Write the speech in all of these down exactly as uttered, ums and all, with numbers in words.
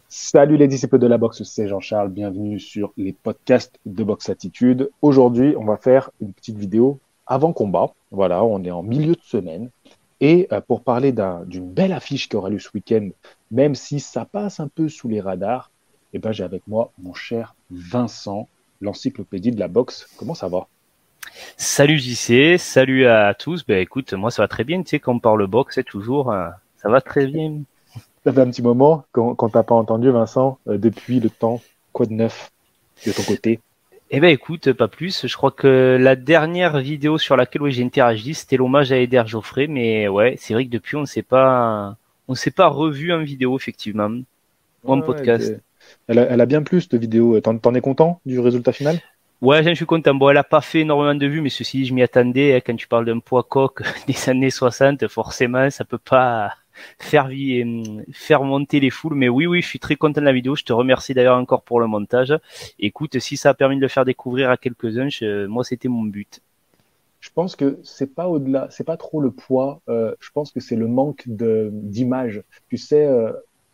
Salut les disciples de la boxe, c'est Jean-Charles, bienvenue sur les podcasts de Boxe Attitude. Aujourd'hui, on va faire une petite vidéo avant combat. Voilà, on est en milieu de semaine. Et euh, pour parler d'un- d'une belle affiche qui aura lieu ce week-end, même si ça passe un peu sous les radars, eh ben, j'ai avec moi mon cher Vincent, l'encyclopédie de la boxe. Comment ça va? Salut J C, salut à tous. Ben écoute, moi ça va très bien, tu sais, quand on parle boxe, c'est toujours, euh, ça va très bien. Ça fait un petit moment qu'on qu'on t'a pas entendu, Vincent, euh, depuis le temps. Quoi de neuf de ton côté? Eh ben écoute, pas plus. Je crois que la dernière vidéo sur laquelle ouais, j'ai interagi, c'était l'hommage à Eder Joffré, mais ouais, c'est vrai que depuis on ne s'est pas, on s'est pas revu en vidéo effectivement, ou en Ouais, ouais, podcast. t'es- elle a, elle a bien plu cette vidéo. T'en, t'en es content du résultat final? Ouais, j'en suis content. Bon, elle a pas fait énormément de vues, mais ceci dit, je m'y attendais. hein. Quand tu parles d'un poids coq des années soixante, forcément, ça peut pas faire, vi- euh, faire monter les foules. Mais oui, oui, je suis très content de la vidéo. Je te remercie d'ailleurs encore pour le montage. Écoute, si ça a permis de le faire découvrir à quelques-uns, je- moi, c'était mon but. Je pense que c'est pas au-delà, c'est pas trop le poids. Euh, je pense que c'est le manque de d'image. Tu sais, euh,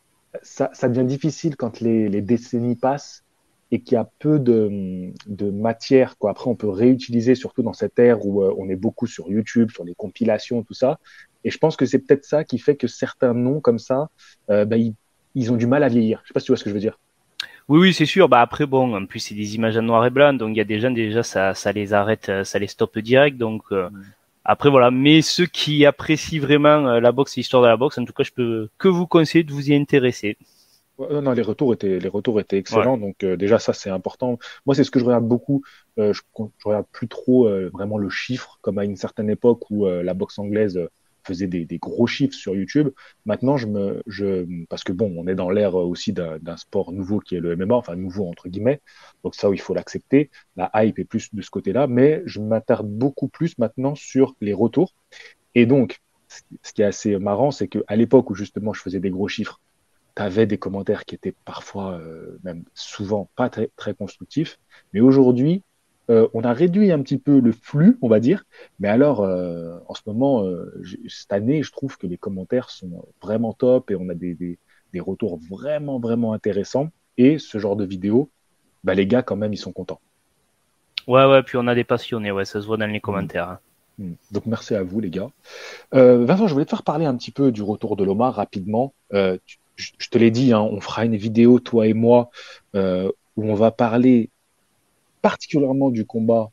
ça, ça devient difficile quand les, les décennies passent et qu'il y a peu de, de matière, quoi. Après, on peut réutiliser, surtout dans cette ère où euh, on est beaucoup sur YouTube, sur les compilations, tout ça. Et je pense que c'est peut-être ça qui fait que certains noms comme ça, euh, bah, ils, ils ont du mal à vieillir. Je sais pas si tu vois ce que je veux dire. Oui, oui, c'est sûr. Bah après, bon, en plus, c'est des images en noir et blanc, donc il y a des gens déjà, ça, ça les arrête, euh, ça les stoppe direct. Donc euh, après, voilà. Mais ceux qui apprécient vraiment euh, la boxe et l'histoire de la boxe, en tout cas, je peux que vous conseiller de vous y intéresser. Ouais, non, non, les retours étaient, les retours étaient Voilà. excellents. Donc euh, déjà ça c'est important. Moi c'est ce que je regarde beaucoup. Euh, je, je regarde plus trop euh, vraiment le chiffre comme à une certaine époque où euh, la boxe anglaise euh, faisait des, des gros chiffres sur YouTube. Maintenant je me, je, parce que bon on est dans l'ère euh, aussi d'un d'un sport nouveau qui est le M M A, enfin nouveau entre guillemets. Donc ça il faut l'accepter. La hype est plus de ce côté-là, mais je m'attarde beaucoup plus maintenant sur les retours. Et donc ce qui ce qui est assez marrant c'est que à l'époque où justement je faisais des gros chiffres tu avais des commentaires qui étaient parfois, euh, même souvent, pas très, très constructifs. Mais aujourd'hui, euh, on a réduit un petit peu le flux, on va dire. Mais alors, euh, en ce moment, euh, j- cette année, je trouve que les commentaires sont vraiment top et on a des, des, des retours vraiment, vraiment intéressants. Et ce genre de vidéo, bah, les gars, quand même, ils sont contents. Ouais, ouais, puis on a des passionnés, ouais, ça se voit dans les Mm. commentaires. hein. Mm. Donc, merci à vous, les gars. Euh, Vincent, je voulais te faire parler un petit peu du retour de l'Omar rapidement. Euh, tu- je je te l'ai dit, hein, on fera une vidéo, toi et moi, euh, où on va parler particulièrement du combat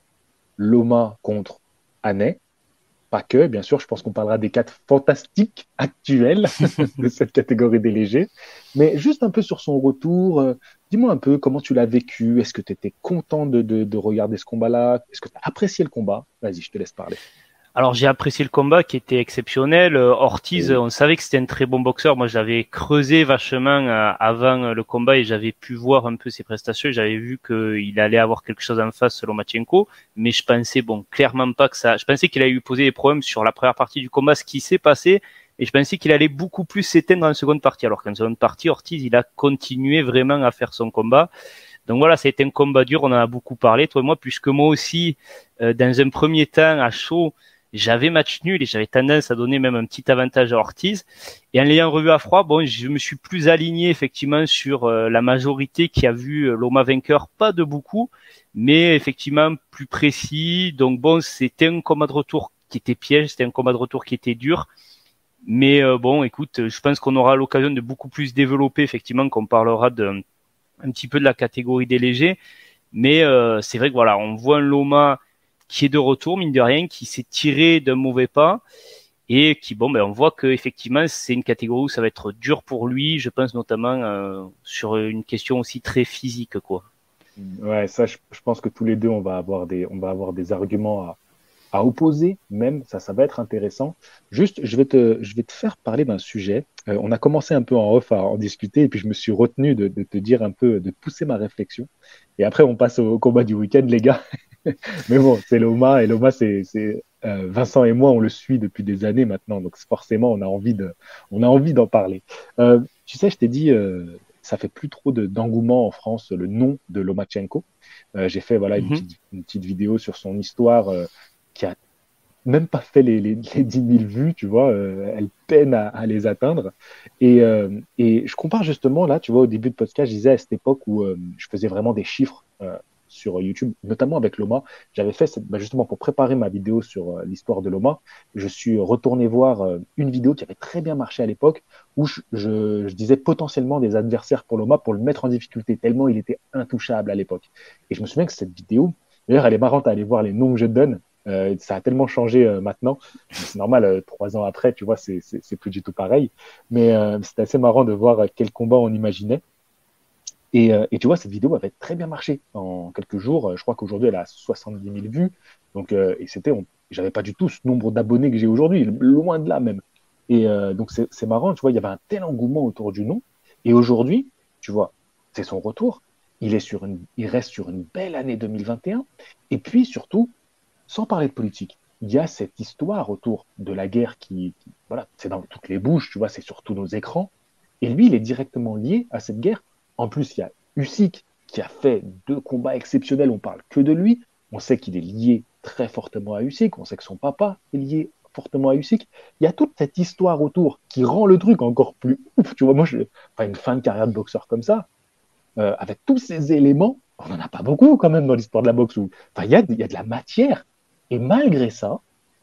Loma contre Anet. Pas que, bien sûr, je pense qu'on parlera des quatre fantastiques actuels de cette catégorie des légers. Mais juste un peu sur son retour, euh, dis-moi un peu comment tu l'as vécu. Est-ce que tu étais content de, de, de regarder ce combat-là? Est-ce que tu as apprécié le combat? Vas-y, je te laisse parler. Alors j'ai apprécié le combat qui était exceptionnel. Euh, Ortiz, Oui. on savait que c'était un très bon boxeur. Moi, j'avais creusé vachement euh, avant euh, le combat et j'avais pu voir un peu ses prestations. J'avais vu qu'il allait avoir quelque chose en face, Lomachenko, mais je pensais bon clairement pas que ça. Je pensais qu'il allait lui poser des problèmes sur la première partie du combat, ce qui s'est passé, et je pensais qu'il allait beaucoup plus s'éteindre en seconde partie. Alors qu'en seconde partie, Ortiz, il a continué vraiment à faire son combat. Donc voilà, ça a été un combat dur. On en a beaucoup parlé, toi et moi, puisque moi aussi, euh, dans un premier temps, à chaud, j'avais match nul et j'avais tendance à donner même un petit avantage à Ortiz. Et en l'ayant revu à froid, bon, je me suis plus aligné effectivement sur euh, la majorité qui a vu euh, Loma vainqueur, pas de beaucoup, mais effectivement plus précis. Donc bon, c'était un combat de retour qui était piège, c'était un combat de retour qui était dur. Mais euh, bon, écoute, je pense qu'on aura l'occasion de beaucoup plus développer, effectivement, qu'on parlera de, un petit peu de la catégorie des légers. Mais euh, c'est vrai que voilà, on voit un Loma qui est de retour, mine de rien, qui s'est tiré d'un mauvais pas et qui, bon, ben, on voit que effectivement, c'est une catégorie où ça va être dur pour lui. Je pense notamment euh, sur une question aussi très physique, quoi. Ouais, ça, je, je pense que tous les deux, on va avoir des, on va avoir des arguments à, à opposer, même. Ça, ça va être intéressant. Juste, je vais te, je vais te faire parler d'un sujet. Euh, on a commencé un peu en off à en discuter, et puis je me suis retenu de, de te dire un peu, de pousser ma réflexion. Et après, on passe au combat du week-end, les gars. Mais bon, c'est Loma, et Loma, c'est, c'est euh, Vincent et moi, on le suit depuis des années maintenant, donc forcément, on a envie de, on a envie d'en parler. Euh, tu sais, je t'ai dit, euh, ça fait plus trop de, d'engouement en France, le nom de Lomachenko. Euh, j'ai fait voilà une Mhm. petite, une petite vidéo sur son histoire euh, qui a même pas fait les, les, les dix mille vues, tu vois, euh, elle peine à, à les atteindre. Et, euh, et je compare justement là, tu vois, au début de podcast, je disais à cette époque où euh, je faisais vraiment des chiffres euh, sur YouTube, notamment avec Loma. J'avais fait, cette, bah, justement, pour préparer ma vidéo sur euh, l'histoire de Loma, je suis retourné voir euh, une vidéo qui avait très bien marché à l'époque, où je, je, je disais potentiellement des adversaires pour Loma pour le mettre en difficulté, tellement il était intouchable à l'époque. Et je me souviens que cette vidéo, d'ailleurs, elle est marrante à aller voir les noms que je donne. Euh, ça a tellement changé euh, maintenant. C'est normal, euh, trois ans après, tu vois, c'est, c'est, c'est plus du tout pareil. Mais euh, c'était assez marrant de voir euh, quel combat on imaginait. Et, euh, et tu vois, cette vidéo avait très bien marché en quelques jours. Euh, Je crois qu'aujourd'hui, elle a soixante-dix mille vues. Donc, euh, et c'était, on, j'avais pas du tout ce nombre d'abonnés que j'ai aujourd'hui, loin de là même. Et euh, donc, c'est, c'est marrant, tu vois, il y avait un tel engouement autour du nom. Et aujourd'hui, tu vois, c'est son retour. Il est sur une, il reste sur une belle année deux mille vingt et un. Et puis surtout, sans parler de politique, il y a cette histoire autour de la guerre qui, qui voilà, c'est dans toutes les bouches, tu vois, c'est sur tous nos écrans. Et lui, il est directement lié à cette guerre. En plus, il y a Usyk qui a fait deux combats exceptionnels, on parle que de lui. On sait qu'il est lié très fortement à Usyk, on sait que son papa est lié fortement à Usyk. Il y a toute cette histoire autour qui rend le truc encore plus ouf. Tu vois, moi, je, enfin, une fin de carrière de boxeur comme ça, euh, avec tous ces éléments, on n'en a pas beaucoup quand même dans l'histoire de la boxe. Où, enfin, il y a, il y a de la matière. Et malgré ça,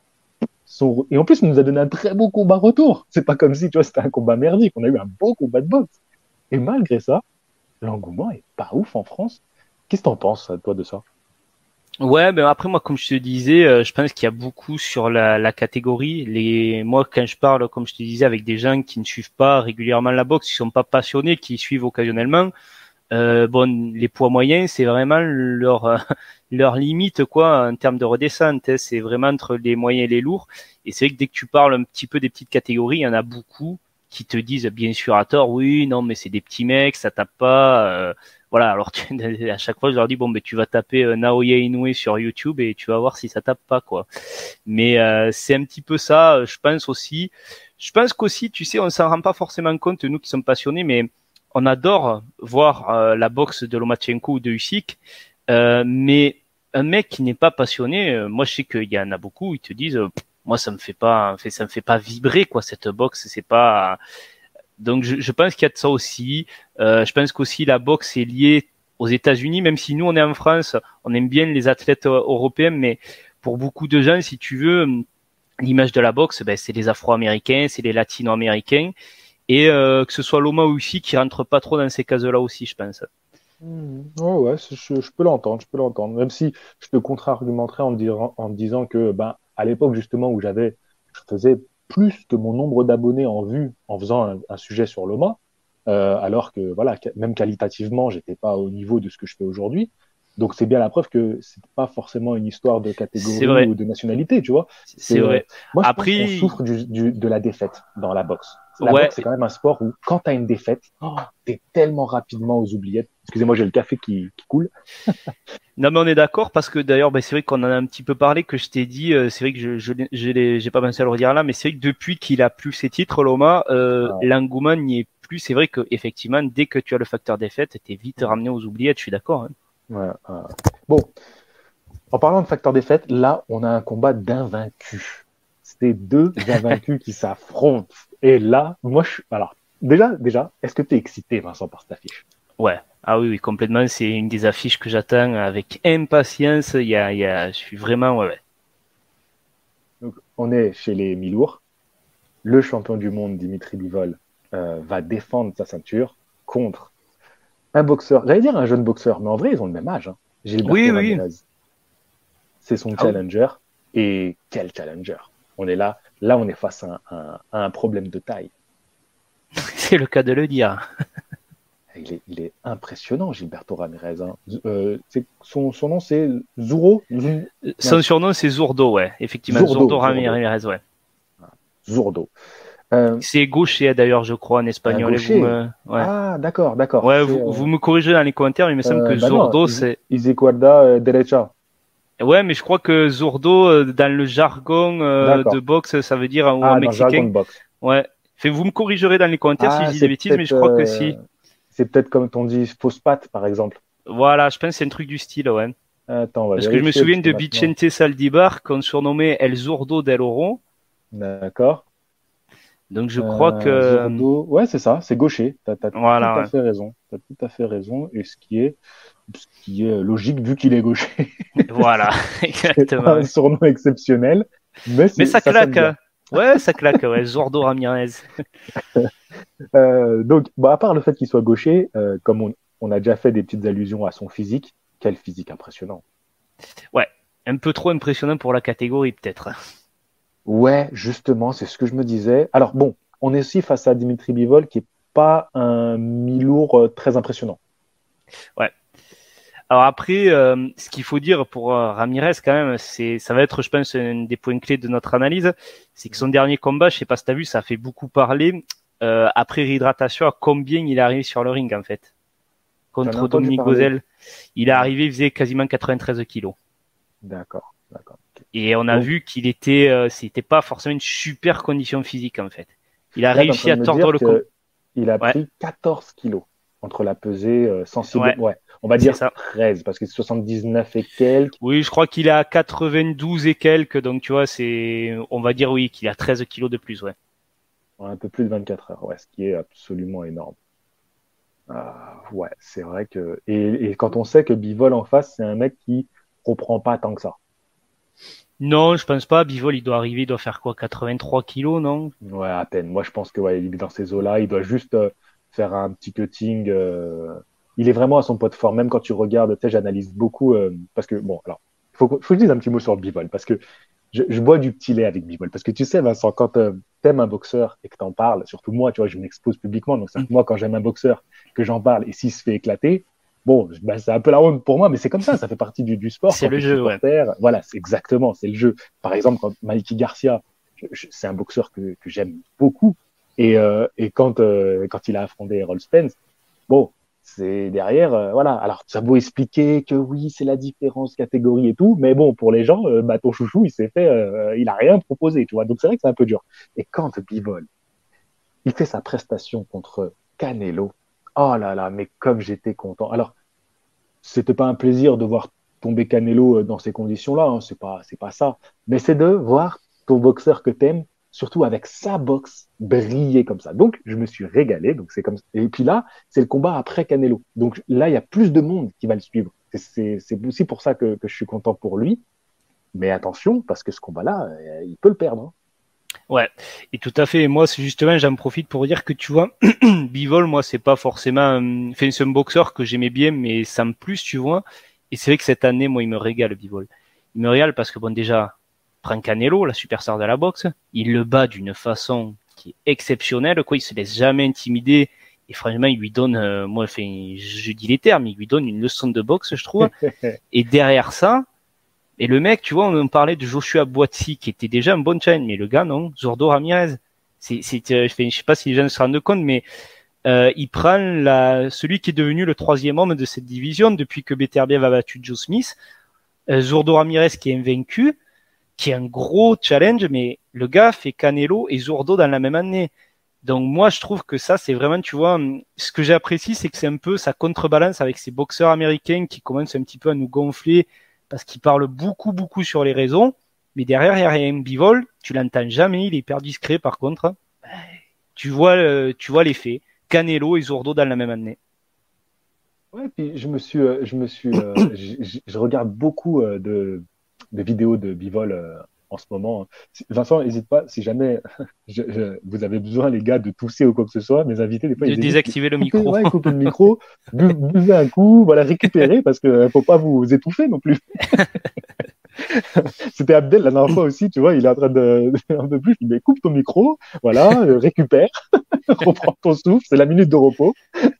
son... et en plus, il nous a donné un très beau combat retour. C'est pas comme si, tu vois, c'était un combat merdique. On a eu un beau combat de boxe. Et malgré ça, l'engouement est pas ouf en France. Qu'est-ce que t'en penses, toi, de ça? Ouais, mais après moi, comme je te disais, euh, je pense qu'il y a beaucoup sur la, la catégorie. Les, moi, quand je parle, comme je te disais, avec des gens qui ne suivent pas régulièrement la boxe, qui sont pas passionnés, qui suivent occasionnellement, euh, bon, les poids moyens, c'est vraiment leur euh, leur limite quoi en termes de redescente. Hein, c'est vraiment entre les moyens et les lourds. Et c'est vrai que dès que tu parles un petit peu des petites catégories, il y en a beaucoup qui te disent bien sûr à tort, oui, non, mais c'est des petits mecs, ça tape pas. Euh, voilà, alors tu, à chaque fois je leur dis bon, mais tu vas taper euh, Naoya Inoue sur YouTube et tu vas voir si ça tape pas quoi. Mais euh, c'est un petit peu ça, je pense aussi. Je pense qu'aussi, tu sais, on s'en rend pas forcément compte nous qui sommes passionnés, mais on adore voir euh, la boxe de Lomachenko ou de Usyk, euh, mais un mec qui n'est pas passionné, euh, moi je sais qu'il y en a beaucoup, ils te disent, euh, moi ça me fait pas, ça me fait pas vibrer quoi cette boxe, c'est pas. Donc je, je pense qu'il y a de ça aussi. Euh, je pense qu'aussi la boxe est liée aux États-Unis, même si nous on est en France, on aime bien les athlètes européens, mais pour beaucoup de gens, si tu veux, l'image de la boxe, ben, c'est les Afro-Américains, c'est les Latino-Américains. Et euh, que ce soit Loma ou Usyk qui rentre pas trop dans ces cases-là aussi, je pense. Mmh. Ouais, ouais, je, je peux l'entendre, je peux l'entendre. Même si je te contre-argumenterais en, dirant- en disant que, ben, à l'époque, justement, où j'avais, je faisais plus que mon nombre d'abonnés en vue en faisant un, un sujet sur Loma, euh, alors que, voilà, que- même qualitativement, j'étais pas au niveau de ce que je fais aujourd'hui. Donc, c'est bien la preuve que c'est pas forcément une histoire de C'est catégorie vrai, ou de nationalité, tu vois. c'est C'est, euh, vrai. moi, je pense qu'on Après, souffre du, du- de la défaite dans la boxe. La ouais, boxe, c'est quand même un sport où, quand tu as une défaite, oh, t'es tellement rapidement aux oubliettes. Excusez-moi, j'ai le café qui, qui coule. non mais on est d'accord parce que d'ailleurs, ben, c'est vrai qu'on en a un petit peu parlé, que je t'ai dit, euh, c'est vrai que je je, l'ai- je l'ai- j'ai pas pensé à le redire là, mais c'est vrai que depuis qu'il a plus ses titres, Loma, euh, Ouais, l'engouement n'y est plus. C'est vrai que effectivement, dès que tu as le facteur défaite, t'es vite ramené aux oubliettes. Je suis d'accord. Hein. ouais, ouais. Bon, en parlant de facteur défaite, là, on a un combat d'invaincus. C'est deux invaincus qui s'affrontent. Et là, moi, je suis. Alors, déjà, déjà, est-ce que tu es excité, Vincent, par cette affiche? Ouais. Ah oui, oui, complètement. C'est une des affiches que j'attends avec impatience. Il y a, il y a, je suis vraiment, ouais, ouais. Donc, on est chez les mi-lourds. Le champion du monde, Dimitri Bivol, euh, va défendre sa ceinture contre un boxeur. J'allais dire un jeune boxeur, mais en vrai, ils ont le même âge. Hein. Oui, Gilberto oui. Ramirez. C'est son Ah oui. challenger. Et quel challenger! On est là. Là, on est face à un, à un problème de taille. C'est le cas de le dire. Il est, il est impressionnant, Gilberto Ramirez. Hein. Euh, son, son nom, c'est Zuro Zum- non, Son surnom, c'est Zurdo, ouais. Effectivement, Zurdo. Zurdo Zurdo. Ramirez, ouais. Zurdo. Euh, C'est gaucher, d'ailleurs, je crois, en un espagnol. Et vous gaucher. me, ouais. Ah, d'accord, d'accord. Ouais, C'est, vous, euh, vous me corrigez dans les commentaires, mais il me semble euh, que bah non, Zurdo, Iz- c'est, Izquierda euh, Derecha. ouais, mais je crois que Zurdo, euh, dans le jargon euh, de D'accord. boxe, ça veut dire, ou en Ah, dans le jargon mexicain. de boxe. Ouais. Fait, vous me corrigerez dans les commentaires si je Ah, dis des c'est bêtises, mais peut-être je crois que euh, si. c'est peut-être comme on dit fausse patte, par exemple. Voilà, je pense que c'est un truc du style, ouais. Attends, on va Parce que je me vérifier souviens parce que de maintenant. Vicente Saldibar qu'on surnommait El Zurdo del Oro. D'accord. Donc je crois Euh, que Zordo, ouais, c'est ça, c'est gaucher. T'as, t'as tout voilà, à ouais. fait raison. T'as tout à fait raison. Et ce qui est, ce qui est logique vu qu'il est gaucher. Voilà, C'est pas exactement. un Ouais. surnom exceptionnel, mais Mais c'est, ça ça sonne claque. bien. Hein. Ouais, ça claque. Ouais, Zurdo Ramirez. Euh, donc, bah, à part le fait qu'il soit gaucher, euh, comme on, on a déjà fait des petites allusions à son physique, quel physique impressionnant. Ouais, un peu trop impressionnant pour la catégorie peut-être. Ouais, justement, c'est ce que je me disais. Alors bon, on est aussi face à Dimitri Bivol qui est pas un mi-lourd euh, très impressionnant. Ouais. Alors après, euh, ce qu'il faut dire pour euh, Ramirez quand même, c'est, ça va être, je pense, un des points clés de notre analyse, c'est que son dernier combat, je sais pas si t'as vu, ça a fait beaucoup parler. Euh, après réhydratation, à combien il est arrivé sur le ring en fait, J'en ai contre entendu Dominique parler. Gauzel. Il est Ouais, arrivé, il faisait quasiment quatre-vingt-treize kilos. d'accord, d'accord. Ok. Et on a Donc vu qu'il était, euh, c'était pas forcément une super condition physique en fait. Il a là, tu es en réussi train de à me tordre dire le com. que il a Ouais, pris quatorze kilos entre la pesée euh, sensible. ouais, Ouais, on va c'est dire ça. treize parce que c'est soixante-dix-neuf et quelques, Oui, je crois qu'il est à quatre-vingt-douze et quelques, donc tu vois, c'est, on va dire oui, qu'il a treize kilos de plus, ouais. un peu plus de vingt-quatre heures. Ouais, ce qui est absolument énorme. Ah, ouais, c'est vrai que. Et, et quand on sait que Bivol en face, c'est un mec qui reprend pas tant que ça. Non, je pense pas. Bivol, il doit arriver, il doit faire quoi, quatre-vingt-trois kilos, non? Ouais, à peine. Moi, je pense que ouais, il est dans ces eaux-là. Il doit juste euh, faire un petit cutting. euh, Il est vraiment à son poids de forme. Même quand tu regardes, tu sais, j'analyse beaucoup. euh, Parce que, bon, alors, il faut, que- faut que je dise un petit mot sur le Bivol. Parce que je, je bois du petit lait avec Bivol. Parce que tu sais, Vincent, quand euh, t'aimes un boxeur et que t'en parles, surtout moi, tu vois, je m'expose publiquement. Donc, c'est-à-dire que moi, quand j'aime un boxeur, que j'en parle et s'il se fait éclater, bon, bah, c'est un peu la honte pour moi, mais c'est comme ça. Ça fait partie du, du sport C'est quand le tu es jeu, ouais. supporter. Voilà, c'est exactement, c'est le jeu. Par exemple, quand Mikey Garcia, je- je- c'est un boxeur que, que j'aime beaucoup. Et, euh, et quand, euh, quand il a affronté Errol Spence, bon, c'est derrière, euh, voilà. Alors, ça a beau expliquer que oui, c'est la différence catégorie et tout, mais bon, pour les gens, euh, bah, ton chouchou, il s'est fait, euh, il a rien proposé, tu vois. Donc, c'est vrai que c'est un peu dur. Et quand Bivol, il fait sa prestation contre Canelo, oh là là, mais comme j'étais content. Alors, c'était pas un plaisir de voir tomber Canelo euh, dans ces conditions-là, hein, c'est pas, c'est pas ça. Mais c'est de voir ton boxeur que t'aimes, surtout avec sa boxe, briller comme ça. Donc, je me suis régalé. Donc, c'est comme ça. Et puis là, c'est le combat après Canelo. Donc là, il y a plus de monde qui va le suivre. C'est aussi pour ça que, que, je suis content pour lui. Mais attention, parce que ce combat-là, euh, il peut le perdre. Hein. Ouais. Et tout à fait. Et moi, c'est justement, j'en profite pour dire que tu vois, Bivol, moi, c'est pas forcément, enfin, c'est un boxeur que j'aimais bien, mais sans plus, tu vois. Et c'est vrai que cette année, moi, il me régale, Bivol. Il me régale parce que bon, déjà, prend Canelo, la superstar de la boxe, il le bat d'une façon qui est exceptionnelle, quoi. Il se laisse jamais intimider. Et franchement, il lui donne, euh, moi, enfin, je dis les termes, il lui donne une leçon de boxe, je trouve. Et derrière ça, et le mec, tu vois, on parlait de Joshua Buatsi, qui était déjà un bon challenge, mais le gars, non, Zordo Ramirez. C'est, c'est, euh, je sais pas si les gens se rendent compte, mais euh, il prend la, celui qui est devenu le troisième homme de cette division depuis que Beterbiev a battu Joe Smith. Euh, Zordo Ramirez qui est invaincu, qui est un gros challenge, mais le gars fait Canelo et Zordo dans la même année. Donc moi, je trouve que ça, c'est vraiment, tu vois, ce que j'apprécie, c'est que c'est un peu ça contrebalance avec ces boxeurs américains qui commencent un petit peu à nous gonfler parce qu'ils parlent beaucoup, beaucoup sur les réseaux. Mais derrière, il y a rien. Bivol, tu l'entends jamais, il est hyper discret par contre. Tu vois, euh, tu vois les faits. Canelo et Zordo dans la même année. Ouais, puis je me suis, euh, je me suis, euh, j- j- je regarde beaucoup euh, de, de vidéos de Bivol euh, en ce moment. Si- Vincent, n'hésite pas, si jamais je- je- vous avez besoin, les gars, de tousser ou quoi que ce soit, mes invités, des fois, De ils hésitent. désactiver le Coupez, micro. ouais, coupez le micro, bu- buvez un coup, voilà, récupérez, parce que euh, faut pas vous étouffer non plus. C'était Abdel la dernière fois aussi, tu vois, il est en train de, un peu plus, je dis, mais coupe ton micro, voilà, euh, récupère, reprends ton souffle, c'est la minute de repos.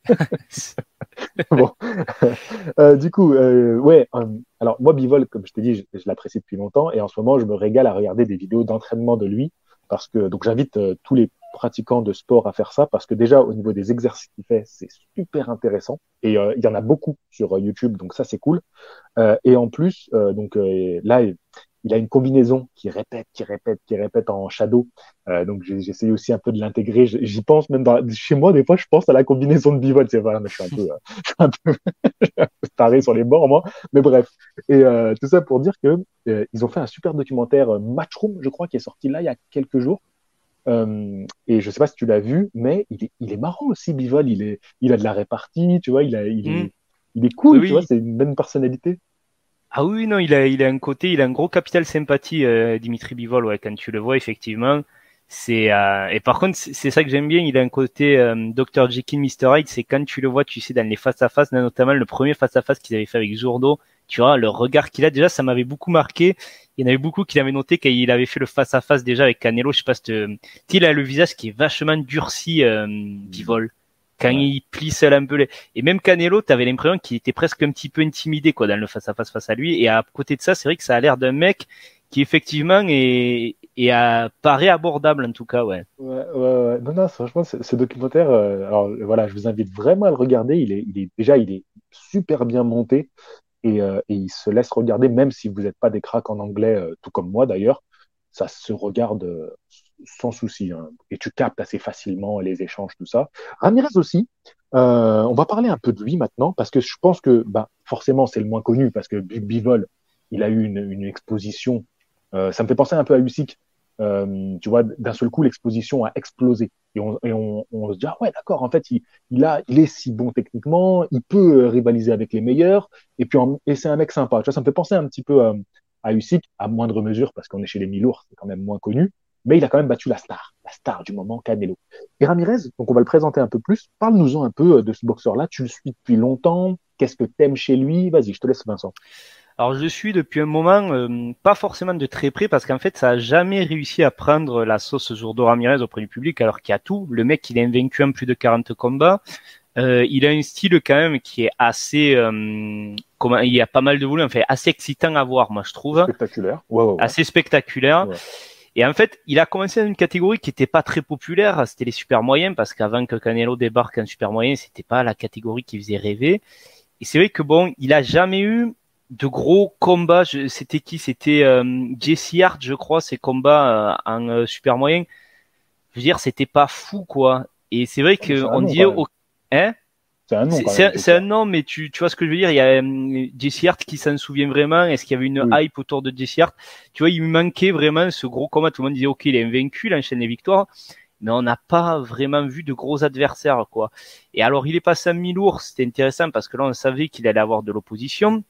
Bon. Euh, du coup, euh, ouais. euh, alors moi, Bivol, comme je t'ai dit, je, je l'apprécie depuis longtemps et en ce moment, je me régale à regarder des vidéos d'entraînement de lui parce que donc j'invite euh, tous les pratiquants de sport à faire ça parce que déjà au niveau des exercices qu'il fait, c'est super intéressant et euh, il y en a beaucoup sur euh, YouTube, donc ça c'est cool. Euh, et en plus, euh, donc euh, là, il a une combinaison qui répète, qui répète, qui répète en shadow. Euh, donc j'ai essayé aussi un peu de l'intégrer. J'y pense même dans, chez moi, des fois, je pense à la combinaison de bivol. C'est vrai, mais je suis un peu, euh, je suis un peu, je suis un peu taré sur les bords, moi. Mais bref. Et euh, tout ça pour dire que euh, ils ont fait un super documentaire euh, Matchroom, je crois, qui est sorti là il y a quelques jours. Euh, et je sais pas si tu l'as vu, mais il est, il est marrant aussi, Bivol. Il est, il a de la répartie, tu vois. Il a, il Hmm. est, il est Oui, cool, tu vois. oui. C'est une bonne personnalité. Ah oui, non, il a, il a un côté, il a un gros capital sympathie, euh, Dimitri Bivol, ouais, quand tu le vois, effectivement. C'est, euh, et par contre, c'est c'est ça que j'aime bien, il a un côté euh, docteur Jekyll, mister Hyde, c'est quand tu le vois, tu sais, dans les face-à-face, là, notamment le premier face-à-face qu'ils avaient fait avec Zurdo, tu vois, le regard qu'il a, déjà, ça m'avait beaucoup marqué. Il y en avait beaucoup qui l'avaient noté quand il avait fait le face-à-face déjà avec Canelo, je sais pas si te- tu sais, il a le visage qui est vachement durci, euh, Mm. Bivol. Quand Ouais. il plisse un peu les... Et même Canelo, t'avais l'impression qu'il était presque un petit peu intimidé, quoi, dans le face-à-face face à lui. Et à côté de ça, c'est vrai que ça a l'air d'un mec qui, effectivement, est, est à... paraît abordable, en tout cas, ouais. Ouais, ouais, ouais. Non, non, franchement, ce, ce documentaire, euh, alors voilà, je vous invite vraiment à le regarder. Il est, il est, déjà, il est super bien monté et, euh, et il se laisse regarder, même si vous n'êtes pas des cracks en anglais, euh, tout comme moi d'ailleurs. Ça se regarde euh, sans souci, hein. Et tu captes assez facilement les échanges, tout ça. Ramirez aussi, euh, on va parler un peu de lui maintenant, parce que je pense que bah, forcément, c'est le moins connu, parce que Big Bivol, il a eu une, une exposition. Euh, ça me fait penser un peu à Usyk. Euh, tu vois, d'un seul coup, l'exposition a explosé. Et on, et on, on se dit, ah ouais, d'accord, en fait, il, il, a, il est si bon techniquement, il peut euh, rivaliser avec les meilleurs, et puis en, et c'est un mec sympa. Tu vois, ça me fait penser un petit peu euh, à Usyk, à moindre mesure, parce qu'on est chez les mi-lourds, c'est quand même moins connu, mais il a quand même battu la star, la star du moment, Canelo. Et Ramirez, donc on va le présenter un peu plus, parle-nous-en un peu euh, de ce boxeur-là, tu le suis depuis longtemps, qu'est-ce que t'aimes chez lui? Vas-y, je te laisse Vincent. Alors, je le suis depuis un moment, euh, pas forcément de très près, parce qu'en fait, ça a jamais réussi à prendre la sauce Zurdo Ramirez auprès du public, alors qu'il y a tout. Le mec, il est invaincu en plus de quarante combats. Euh, il a un style quand même qui est assez, euh, comment, il y a pas mal de volume, enfin, assez excitant à voir, moi, je C'est trouve. spectaculaire. Ouais, ouais, ouais. Assez spectaculaire. Ouais. Et en fait, il a commencé dans une catégorie qui était pas très populaire, c'était les super moyens, parce qu'avant que Canelo débarque en super moyen, c'était pas la catégorie qui faisait rêver. Et c'est vrai que bon, il a jamais eu de gros combats. Je- C'était qui? C'était euh, Jesse Hart, je crois, ses combats euh, en euh, super moyen. Je veux dire, c'était pas fou, quoi. Et c'est vrai Oh, mais c'est un qu'on nom disait, quand oh, même. hein? C'est un nom C'est quand même, c'est- c'est Jesse un Hart. nom, mais tu, tu vois ce que je veux dire? Il y a euh, Jesse Hart qui s'en souvient vraiment. Est-ce qu'il y avait une Oui. hype autour de Jesse Hart? Tu vois, il lui manquait vraiment ce gros combat. Tout le monde disait, OK, il est invaincu, il enchaîne les victoires. Mais on n'a pas vraiment vu de gros adversaires, quoi. Et alors, il est passé à mi-lourd. C'était intéressant parce que là, on savait qu'il allait avoir de l'opposition.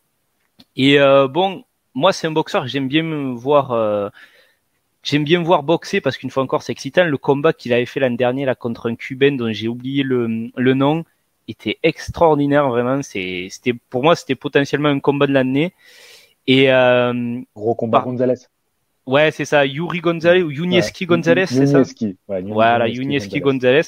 Et euh, bon, moi, c'est un boxeur que j'aime bien me voir. Euh, j'aime bien voir boxer parce qu'une fois encore, c'est excitant. Le combat qu'il avait fait l'an dernier là contre un Cubain dont j'ai oublié le, le nom était extraordinaire, vraiment. C'est, c'était pour moi, c'était potentiellement un combat de l'année. Et euh, Gros combat par, Gonzalez. ouais, c'est ça, Yuri Mm. Gonzalez ou Ouais. Yunieski Y- Y- Gonzalez, c'est ça? Yunieski. Ouais, Yun- Voilà, Yunieski Yunieski Gonzalez. Gonzalez.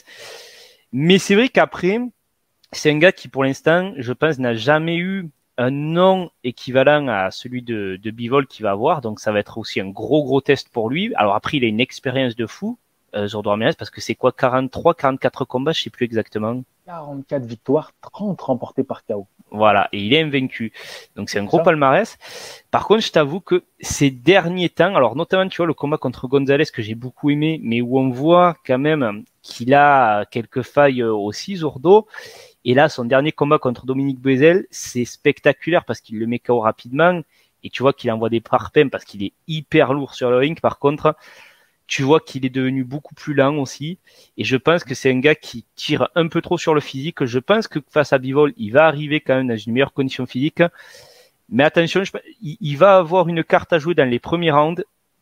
Mais c'est vrai qu'après, c'est un gars qui, pour l'instant, je pense, n'a jamais eu un nom équivalent à celui de, de Bivol qu'il va avoir. Donc, ça va être aussi un gros, gros test pour lui. Alors, après, il a une expérience de fou, euh, Zordo Ramirez, parce que c'est quoi, quarante-trois, quarante-quatre combats, je sais plus exactement. quarante-quatre victoires, trente remportées par K O. Voilà, et il est invaincu. Donc c'est un C'est gros ça? palmarès. Par contre, je t'avoue que ces derniers temps, alors notamment tu vois le combat contre Gonzalez que j'ai beaucoup aimé, mais où on voit quand même qu'il a quelques failles aussi, Zordo. Et là, son dernier combat contre Dominique Brezel, c'est spectaculaire parce qu'il le met K O rapidement. Et tu vois qu'il envoie des parpaings parce qu'il est hyper lourd sur le ring. Par contre, tu vois qu'il est devenu beaucoup plus lent aussi. Et je pense que c'est un gars qui tire un peu trop sur le physique. Je pense que face à Bivol, il va arriver quand même dans une meilleure condition physique. Mais attention, je, il, il va avoir une carte à jouer dans les premiers rounds.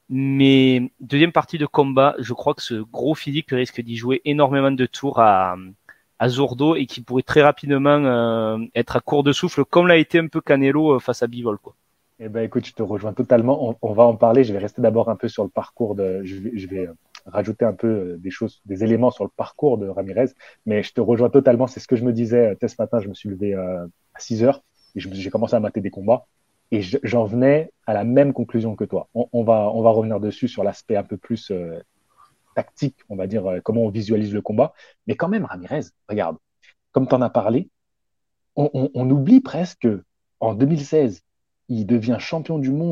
Mais deuxième partie de combat, je crois que ce gros physique risque d'y jouer énormément de tours à, à Zurdo et qui pourrait très rapidement euh, être à court de souffle, comme l'a été un peu Canelo euh, face à Bivol, quoi. Eh ben, écoute, je te rejoins totalement. On, on va en parler. Je vais rester d'abord un peu sur le parcours de. Je vais, je vais euh, rajouter un peu euh, des choses, des éléments sur le parcours de Ramirez. Mais je te rejoins totalement. C'est ce que je me disais. euh, Ce matin, je me suis levé euh, à six heures et je me- j'ai commencé à mater des combats. Et je- j'en venais à la même conclusion que toi. On, on va, on va revenir dessus sur l'aspect un peu plus euh, tactique, on va dire, euh, comment on visualise le combat. Mais quand même, Ramirez, regarde, comme tu en as parlé, on, on- on oublie presque qu'en deux mille seize, il devient champion du monde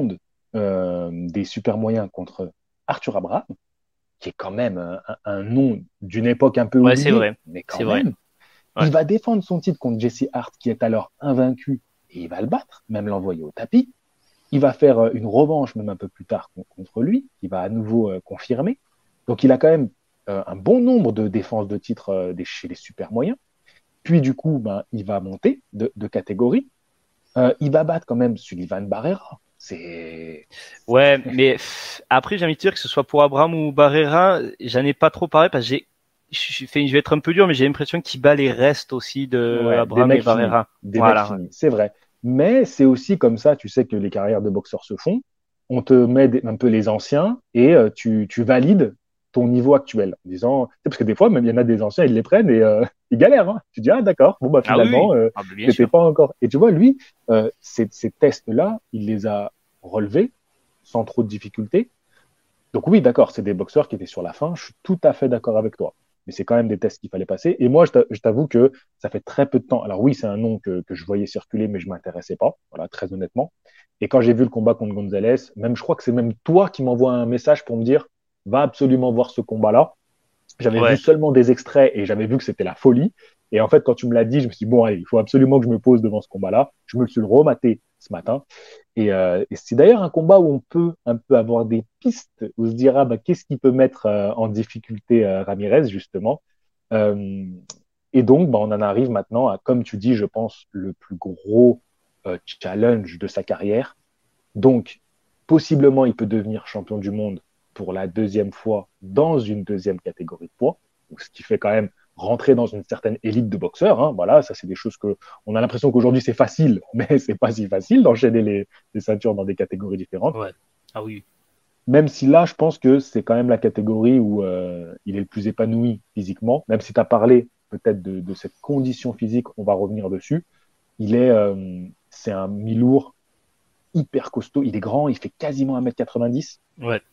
euh, des super moyens contre Arthur Abraham, qui est quand même un, un- un nom d'une époque un peu Ouais, c'est oubliée, vrai. mais C'est quand vrai. même, Ouais. il va défendre son titre contre Jesse Hart, qui est alors invaincu, et il va le battre, même l'envoyer au tapis. Il va faire euh, une revanche, même un peu plus tard, con- contre lui, qui va à nouveau euh, confirmer. Donc il a quand même euh, un bon nombre de défenses de titres euh, des- chez les super moyens. Puis du coup, ben, il va monter de, de catégorie. Euh, il va battre quand même Sullivan Barrera. C'est. Ouais, mais pff, après, j'ai envie de dire que ce soit pour Abraham ou Barrera, j'en ai pas trop parlé parce que j'ai, je je fais- je vais être un peu dur, mais j'ai l'impression qu'il bat les restes aussi de Ouais, des Abraham et mecs finis. Barrera. Des mecs Voilà. Ouais. finis, c'est vrai. Mais c'est aussi comme ça, tu sais que les carrières de boxeurs se font. On te met des- un peu les anciens et euh, tu, tu valides ton niveau actuel. En disant, tu sais, parce que des fois, même il y en a des anciens, ils les prennent et euh, ils galèrent. Hein. Tu dis, ah d'accord, bon bah Ah oui, oui. finalement, euh, Ah, bah, bien t'étais sûr. pas encore. Et tu vois, lui, euh, ces, ces tests-là, il les a relevés sans trop de difficultés. Donc oui, d'accord, c'est des boxeurs qui étaient sur la fin, je suis tout à fait d'accord avec toi. Mais c'est quand même des tests qu'il fallait passer. Et moi, je t'avoue que ça fait très peu de temps. Alors oui, c'est un nom que, que je voyais circuler, mais je ne m'intéressais pas, voilà, très honnêtement. Et quand j'ai vu le combat contre Gonzalez, même je crois que c'est même toi qui m'envoie un message pour me dire, va absolument voir ce combat-là. J'avais vu Ouais. seulement des extraits et j'avais vu que c'était la folie. Et en fait, quand tu me l'as dit, je me suis dit, bon, allez, il faut absolument que je me pose devant ce combat-là. Je me le suis rematé ce matin. Et, euh, et c'est d'ailleurs un combat où on peut un peu avoir des pistes, où se dira, bah, qu'est-ce qui peut mettre euh, en difficulté euh, Ramirez, justement. Euh, et donc, bah, on en arrive maintenant à, comme tu dis, je pense, le plus gros euh, challenge de sa carrière. Donc, possiblement, il peut devenir champion du monde pour la deuxième fois dans une deuxième catégorie de poids, donc, ce qui fait quand même rentrer dans une certaine élite de boxeurs. Hein. Voilà, ça c'est des choses que on a l'impression qu'aujourd'hui c'est facile, mais c'est pas si facile d'enchaîner les, les ceintures dans des catégories différentes. Ouais. Ah oui. Même si là, je pense que c'est quand même la catégorie où euh, il est le plus épanoui physiquement. Même si tu as parlé peut-être de, de cette condition physique, on va revenir dessus. Il est, euh, c'est un mi-lourd hyper costaud. Il est grand, il fait quasiment un mètre quatre-vingt-dix. Ouais.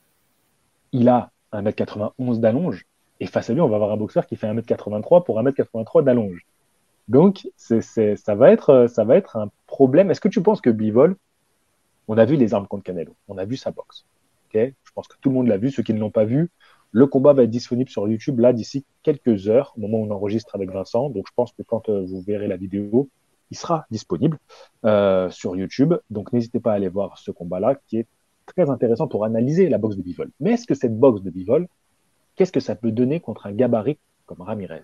Il a un mètre quatre-vingt-onze d'allonge. Et face à lui, on va avoir un boxeur qui fait un mètre quatre-vingt-trois pour un mètre quatre-vingt-trois d'allonge. Donc, c'est, c'est, ça, va être, ça va être un problème. Est-ce que tu penses que Bivol, on a vu les armes contre Canelo, on a vu sa boxe. Okay, je pense que tout le monde l'a vu. Ceux qui ne l'ont pas vu, le combat va être disponible sur YouTube là d'ici quelques heures, au moment où on enregistre avec Vincent. Donc, je pense que quand euh, vous verrez la vidéo, il sera disponible euh, sur YouTube. Donc, n'hésitez pas à aller voir ce combat-là qui est très intéressant pour analyser la boxe de Bivol. Mais est-ce que cette boxe de Bivol, qu'est-ce que ça peut donner contre un gabarit comme Ramirez?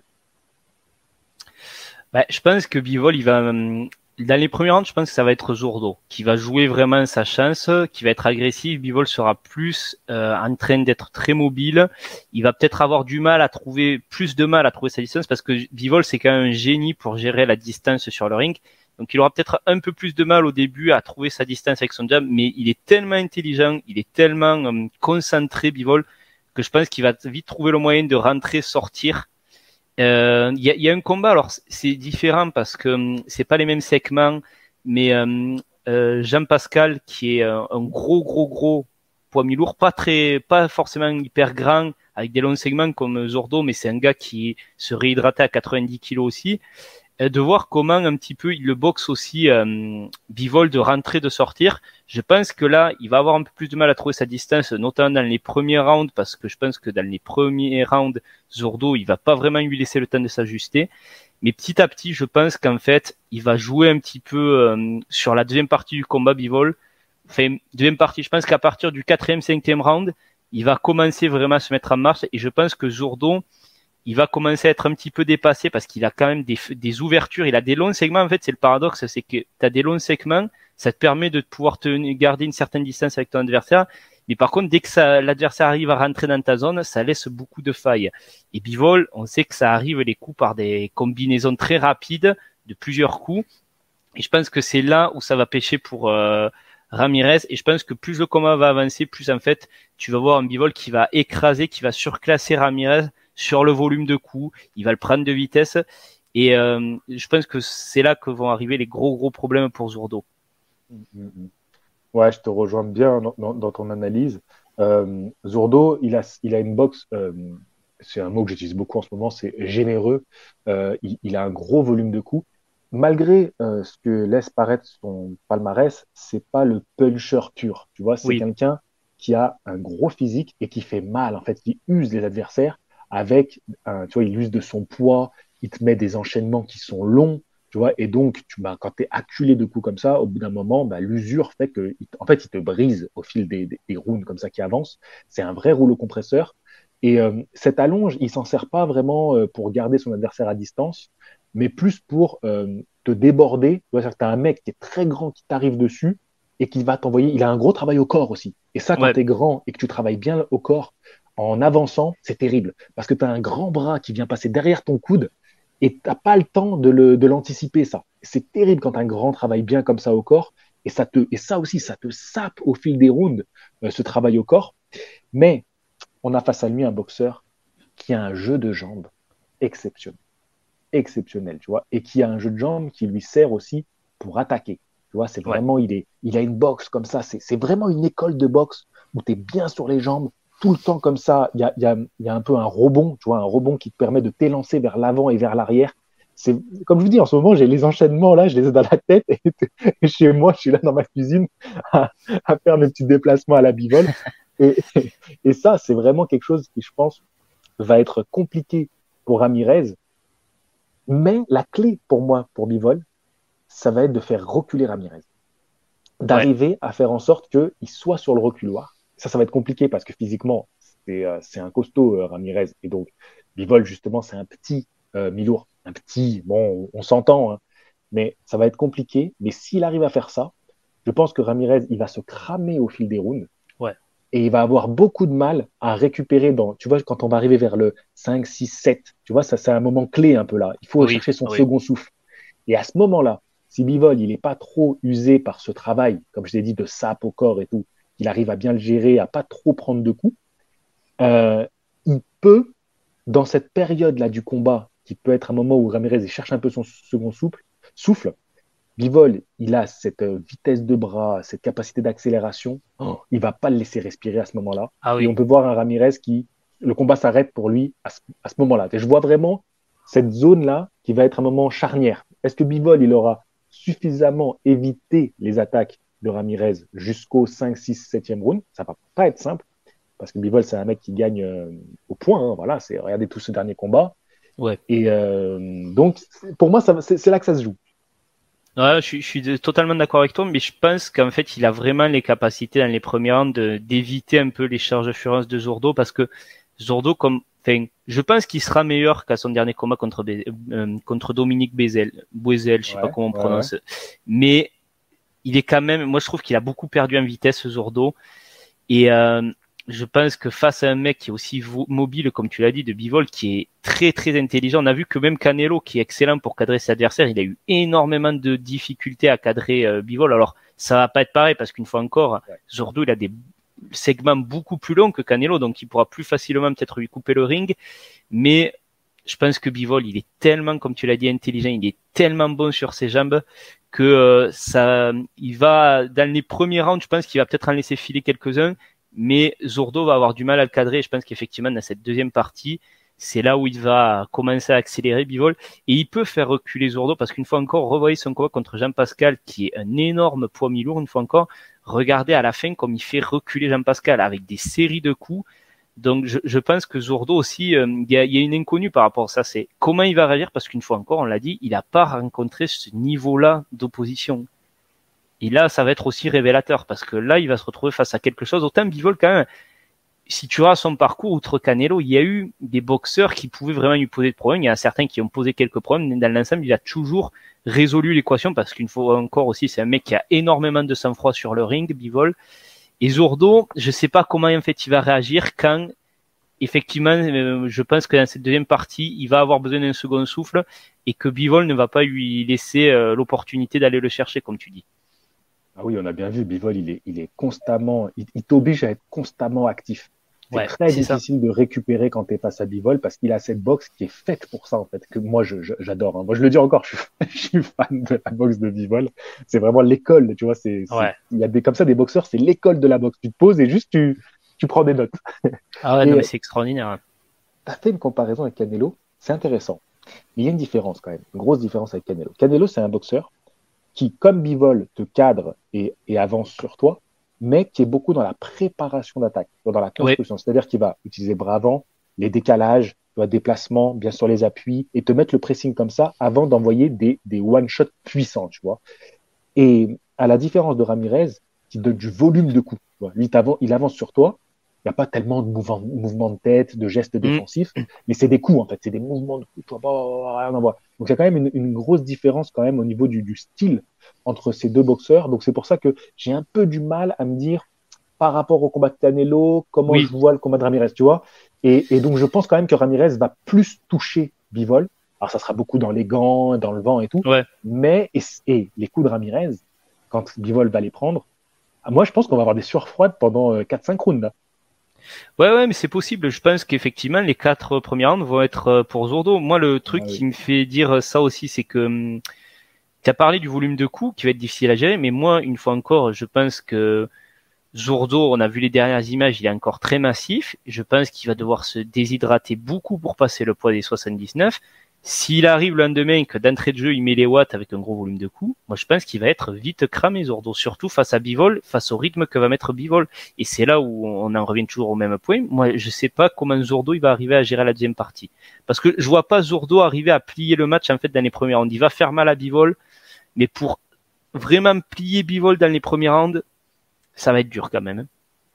Bah, je pense que Bivol, il va, hum, dans les premiers rounds, je pense que ça va être Zurdo, qui va jouer vraiment sa chance, qui va être agressif. Bivol sera plus euh, en train d'être très mobile. Il va peut-être avoir du mal à trouver, plus de mal à trouver sa distance, parce que Bivol, c'est quand même un génie pour gérer la distance sur le ring. Donc il aura peut-être un peu plus de mal au début à trouver sa distance avec son jab, mais il est tellement intelligent, il est tellement hum, concentré, Bivol, que je pense qu'il va vite trouver le moyen de rentrer, sortir. Il euh, y, a, y a un combat, alors c'est différent parce que hum, c'est pas les mêmes segments, mais euh, euh, Jean-Pascal qui est un, un gros gros gros poids mi-lourd, pas très, pas forcément hyper grand, avec des longs segments comme Zordo, mais c'est un gars qui se réhydratait à quatre-vingt-dix kilos aussi. Euh, de voir comment un petit peu il le boxe aussi euh, Bivol de rentrer, de sortir. Je pense que là, il va avoir un peu plus de mal à trouver sa distance, notamment dans les premiers rounds, parce que je pense que dans les premiers rounds, Zordo, il va pas vraiment lui laisser le temps de s'ajuster. Mais petit à petit, je pense qu'en fait, il va jouer un petit peu euh, sur la deuxième partie du combat Bivol. Enfin, deuxième partie, je pense qu'à partir du quatrième, cinquième round, il va commencer vraiment à se mettre en marche. Et je pense que Zordo, il va commencer à être un petit peu dépassé parce qu'il a quand même des, des ouvertures, il a des longs segments. En fait, c'est le paradoxe, c'est que tu as des longs segments, ça te permet de pouvoir te garder une certaine distance avec ton adversaire. Mais par contre, dès que ça, l'adversaire arrive à rentrer dans ta zone, ça laisse beaucoup de failles. Et Bivol, on sait que ça arrive les coups par des combinaisons très rapides de plusieurs coups. Et je pense que c'est là où ça va pêcher pour euh, Ramirez. Et je pense que plus le combat va avancer, plus en fait, tu vas voir un Bivol qui va écraser, qui va surclasser Ramirez sur le volume de coups. Il va le prendre de vitesse. Et euh, je pense que c'est là que vont arriver les gros gros problèmes pour Zurdo. Mm-hmm. Ouais, je te rejoins bien dans, dans, dans ton analyse. Euh, Zurdo, il a, il a une boxe, euh, c'est un mot que j'utilise beaucoup en ce moment, c'est généreux. Euh, il, il a un gros volume de coups, malgré euh, ce que laisse paraître son palmarès, c'est pas le puncher pur. Tu vois, c'est Oui, quelqu'un qui a un gros physique et qui fait mal, en fait, qui use les adversaires avec, un, tu vois, il use de son poids, il te met des enchaînements qui sont longs, tu vois, et donc, tu, bah, quand tu es acculé de coups comme ça, au bout d'un moment, bah, l'usure fait que, il, en fait, il te brise au fil des, des, des rounds comme ça qui avancent. C'est un vrai rouleau compresseur. Et euh, cette allonge, il s'en sert pas vraiment euh, pour garder son adversaire à distance, mais plus pour euh, te déborder. Tu vois, c'est-à-dire que tu as un mec qui est très grand qui t'arrive dessus et qui va t'envoyer. Il a un gros travail au corps aussi. Et ça, quand ouais, tu es grand et que tu travailles bien au corps en avançant, c'est terrible. Parce que tu as un grand bras qui vient passer derrière ton coude et tu n'as pas le temps de, le, de l'anticiper, ça. C'est terrible quand un grand travaille bien comme ça au corps. Et ça, te, et ça aussi, ça te sape au fil des rounds, euh, ce travail au corps. Mais on a face à lui un boxeur qui a un jeu de jambes exceptionnel exceptionnel, tu vois, et qui a un jeu de jambes qui lui sert aussi pour attaquer. Tu vois, c'est ouais. vraiment, il, est, il a une boxe comme ça, c'est, c'est vraiment une école de boxe où tu es bien sur les jambes, tout le temps comme ça, il y a, y, a, y a un peu un rebond, tu vois, un rebond qui te permet de t'élancer vers l'avant et vers l'arrière. C'est, comme je vous dis, en ce moment, j'ai les enchaînements là, je les ai dans la tête, et, et chez moi, je suis là dans ma cuisine à, à faire mes petits déplacements à la bivole. Et, et, et ça, c'est vraiment quelque chose qui, je pense, va être compliqué pour Ramirez. Mais la clé pour moi, pour Bivol, ça va être de faire reculer Ramirez. Ouais. D'arriver à faire en sorte qu'il soit sur le reculoir. Ça, ça va être compliqué parce que physiquement, c'est euh, c'est un costaud, euh, Ramirez. Et donc, Bivol, justement, c'est un petit euh, mi-lourd. Un petit, bon, on, on s'entend, hein, mais ça va être compliqué. Mais s'il arrive à faire ça, je pense que Ramirez, il va se cramer au fil des rounds Ouais. et il va avoir beaucoup de mal à récupérer dans, tu vois, quand on va arriver vers le cinq, six, sept, tu vois, ça c'est un moment clé un peu là. Il faut Oui, chercher son oui. second souffle. Et à ce moment-là, si Bivol, il n'est pas trop usé par ce travail, comme je l'ai dit, de sape au corps et tout, qu'il arrive à bien le gérer, à pas trop prendre de coups, euh, il peut, dans cette période-là du combat, qui peut être un moment où Ramirez il cherche un peu son second souffle, souffle, Bivol, il a cette euh, vitesse de bras, cette capacité d'accélération. Oh, il va pas le laisser respirer à ce moment-là. Ah Et on oui. peut voir un Ramirez qui, le combat s'arrête pour lui à ce, à ce moment-là. Et je vois vraiment cette zone-là qui va être un moment charnière. Est-ce que Bivol, il aura suffisamment évité les attaques de Ramirez jusqu'au cinq, six, septième round? Ça va pas être simple parce que Bivol, c'est un mec qui gagne euh, au point. Hein, voilà, c'est regardez tout ce dernier combat. Ouais. Et euh, donc, pour moi, c'est là que ça se joue. Ouais, je suis, je suis totalement d'accord avec toi, mais je pense qu'en fait, il a vraiment les capacités dans les premiers rounds de, d'éviter un peu les charges de furence de Zordo parce que Zordo, comme, enfin, je pense qu'il sera meilleur qu'à son dernier combat contre, Be- euh, contre Dominique Bezel, Boezel, je sais pas Ouais, comment on ouais, ouais. prononce, mais il est quand même, moi je trouve qu'il a beaucoup perdu en vitesse, Zordo, et euh, je pense que face à un mec qui est aussi mobile, comme tu l'as dit, de Bivol, qui est très très intelligent, on a vu que même Canelo, qui est excellent pour cadrer ses adversaires, il a eu énormément de difficultés à cadrer euh, Bivol. Alors ça va pas être pareil parce qu'une fois encore, Ouais. Zordo il a des segments beaucoup plus longs que Canelo, donc il pourra plus facilement peut-être lui couper le ring. Mais je pense que Bivol, il est tellement, comme tu l'as dit, intelligent, il est tellement bon sur ses jambes que euh, ça, il va dans les premiers rounds, je pense qu'il va peut-être en laisser filer quelques-uns, mais Zordo va avoir du mal à le cadrer. Je pense qu'effectivement dans cette deuxième partie, c'est là où il va commencer à accélérer Bivol et il peut faire reculer Zordo parce qu'une fois encore, revoyez son combat contre Jean-Pascal qui est un énorme poids mi-lourd. Une fois encore, regardez à la fin comme il fait reculer Jean-Pascal avec des séries de coups. Donc je, je pense que Zordo aussi, il euh, y, a, y a une inconnue par rapport à ça, c'est comment il va réagir parce qu'une fois encore, on l'a dit, il n'a pas rencontré ce niveau-là d'opposition. Et là, ça va être aussi révélateur parce que là, il va se retrouver face à quelque chose. Autant Bivol, quand même, si tu vois son parcours outre Canelo, il y a eu des boxeurs qui pouvaient vraiment lui poser de problèmes. Il y en a certains qui ont posé quelques problèmes, mais dans l'ensemble, il a toujours résolu l'équation parce qu'une fois encore aussi, c'est un mec qui a énormément de sang-froid sur le ring, Bivol. Et Zordo, je sais pas comment en fait il va réagir quand effectivement, euh, je pense que dans cette deuxième partie, il va avoir besoin d'un second souffle et que Bivol ne va pas lui laisser euh, l'opportunité d'aller le chercher, comme tu dis. Ah oui, on a bien vu, Bivol, il est, il est constamment, il, il t'oblige à être constamment actif. C'est Ouais, très c'est ça. difficile de récupérer quand tu es face à Bivol parce qu'il a cette boxe qui est faite pour ça, en fait, que moi, je, je, j'adore. Hein. Moi, je le dis encore, je suis, je suis fan de la boxe de Bivol. C'est vraiment l'école, tu vois. C'est, c'est, Ouais. il y a des, comme ça des boxeurs, c'est l'école de la boxe. Tu te poses et juste tu, tu prends des notes. Ah ouais, non Et mais c'est extraordinaire. Hein. tu as fait une comparaison avec Canelo, c'est intéressant. Mais il y a une différence quand même, une grosse différence avec Canelo. Canelo, c'est un boxeur qui, comme Bivol, te cadre et, et avance sur toi, mais qui est beaucoup dans la préparation d'attaque, dans la Ouais. construction. C'est-à-dire qu'il va utiliser bras avant, les décalages, tu vois, déplacements, bien sûr les appuis, et te mettre le pressing comme ça avant d'envoyer des, des one-shots puissants, tu vois. Et à la différence de Ramirez, qui donne du volume de coups, tu vois. Lui, il avance sur toi, il n'y a pas tellement de mouvements mouvement de tête, de gestes Mm. défensifs, mais c'est des coups, en fait, c'est des mouvements de coups, tu vois, rien à voir. Donc, il y a quand même une, une grosse différence quand même au niveau du, du style entre ces deux boxeurs. Donc, c'est pour ça que j'ai un peu du mal à me dire, par rapport au combat de Canelo, comment je Oui. vois le combat de Ramirez, tu vois. Et, et donc, je pense quand même que Ramirez va plus toucher Bivol. Alors, ça sera beaucoup dans les gants, dans le vent et tout. Ouais. Mais, et, et les coups de Ramirez, quand Bivol va les prendre, moi, je pense qu'on va avoir des sueurs froides pendant quatre cinq rounds, là. Ouais, ouais, mais c'est possible. Je pense qu'effectivement, les quatre premiers rounds vont être euh, pour Zordo. Moi, le truc Ah oui. qui me fait dire ça aussi, c'est que hum, tu as parlé du volume de coups qui va être difficile à gérer, mais moi, une fois encore, je pense que Zordo, on a vu les dernières images, il est encore très massif. Je pense qu'il va devoir se déshydrater beaucoup pour passer le poids des soixante-dix-neuf. S'il arrive le lendemain que d'entrée de jeu, il met les watts avec un gros volume de coups, moi je pense qu'il va être vite cramé, Zordo, surtout face à Bivol, face au rythme que va mettre Bivol. Et c'est là où on en revient toujours au même point. Moi, je sais pas comment Zordo il va arriver à gérer la deuxième partie. Parce que je vois pas Zordo arriver à plier le match en fait dans les premiers rounds. Il va faire mal à Bivol, mais pour vraiment plier Bivol dans les premiers rounds, ça va être dur quand même.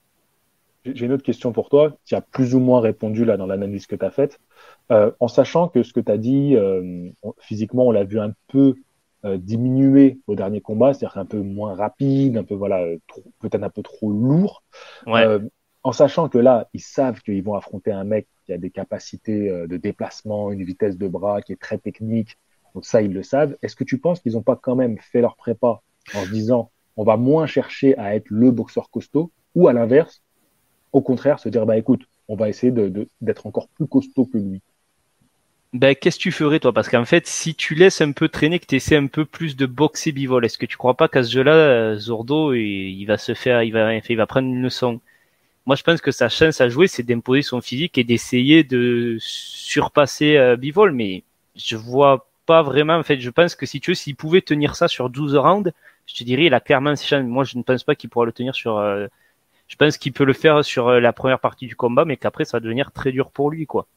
J'ai une autre question pour toi, qui a plus ou moins répondu là dans l'analyse que tu as faite. Euh, en sachant que ce que tu as dit, euh, on- physiquement, on l'a vu un peu euh, diminuer au dernier combat, c'est-à-dire un peu moins rapide, un peu voilà, euh, trop- peut-être un peu trop lourd. Ouais. Euh, en sachant que là, ils savent qu'ils vont affronter un mec qui a des capacités euh, de déplacement, une vitesse de bras qui est très technique. Donc ça, ils le savent. Est-ce que tu penses qu'ils n'ont pas quand même fait leur prépa en se disant, on va moins chercher à être le boxeur costaud, ou à l'inverse, au contraire, se dire, bah écoute, on va essayer de, de, d'être encore plus costaud que lui. Ben, qu'est-ce que tu ferais, toi? Parce qu'en fait, si tu laisses un peu traîner, que tu essaies un peu plus de boxer Bivol, est-ce que tu crois pas qu'à ce jeu-là, euh, Zordo, il, il va se faire, il va, il va prendre une leçon? Moi, je pense que sa chance à jouer, c'est d'imposer son physique et d'essayer de surpasser euh, Bivol, mais je vois pas vraiment, en fait, je pense que si tu veux, s'il pouvait tenir ça sur douze rounds, je te dirais, il a clairement ses chances. Moi, je ne pense pas qu'il pourra le tenir sur, euh, je pense qu'il peut le faire sur euh, la première partie du combat, mais qu'après, ça va devenir très dur pour lui, quoi.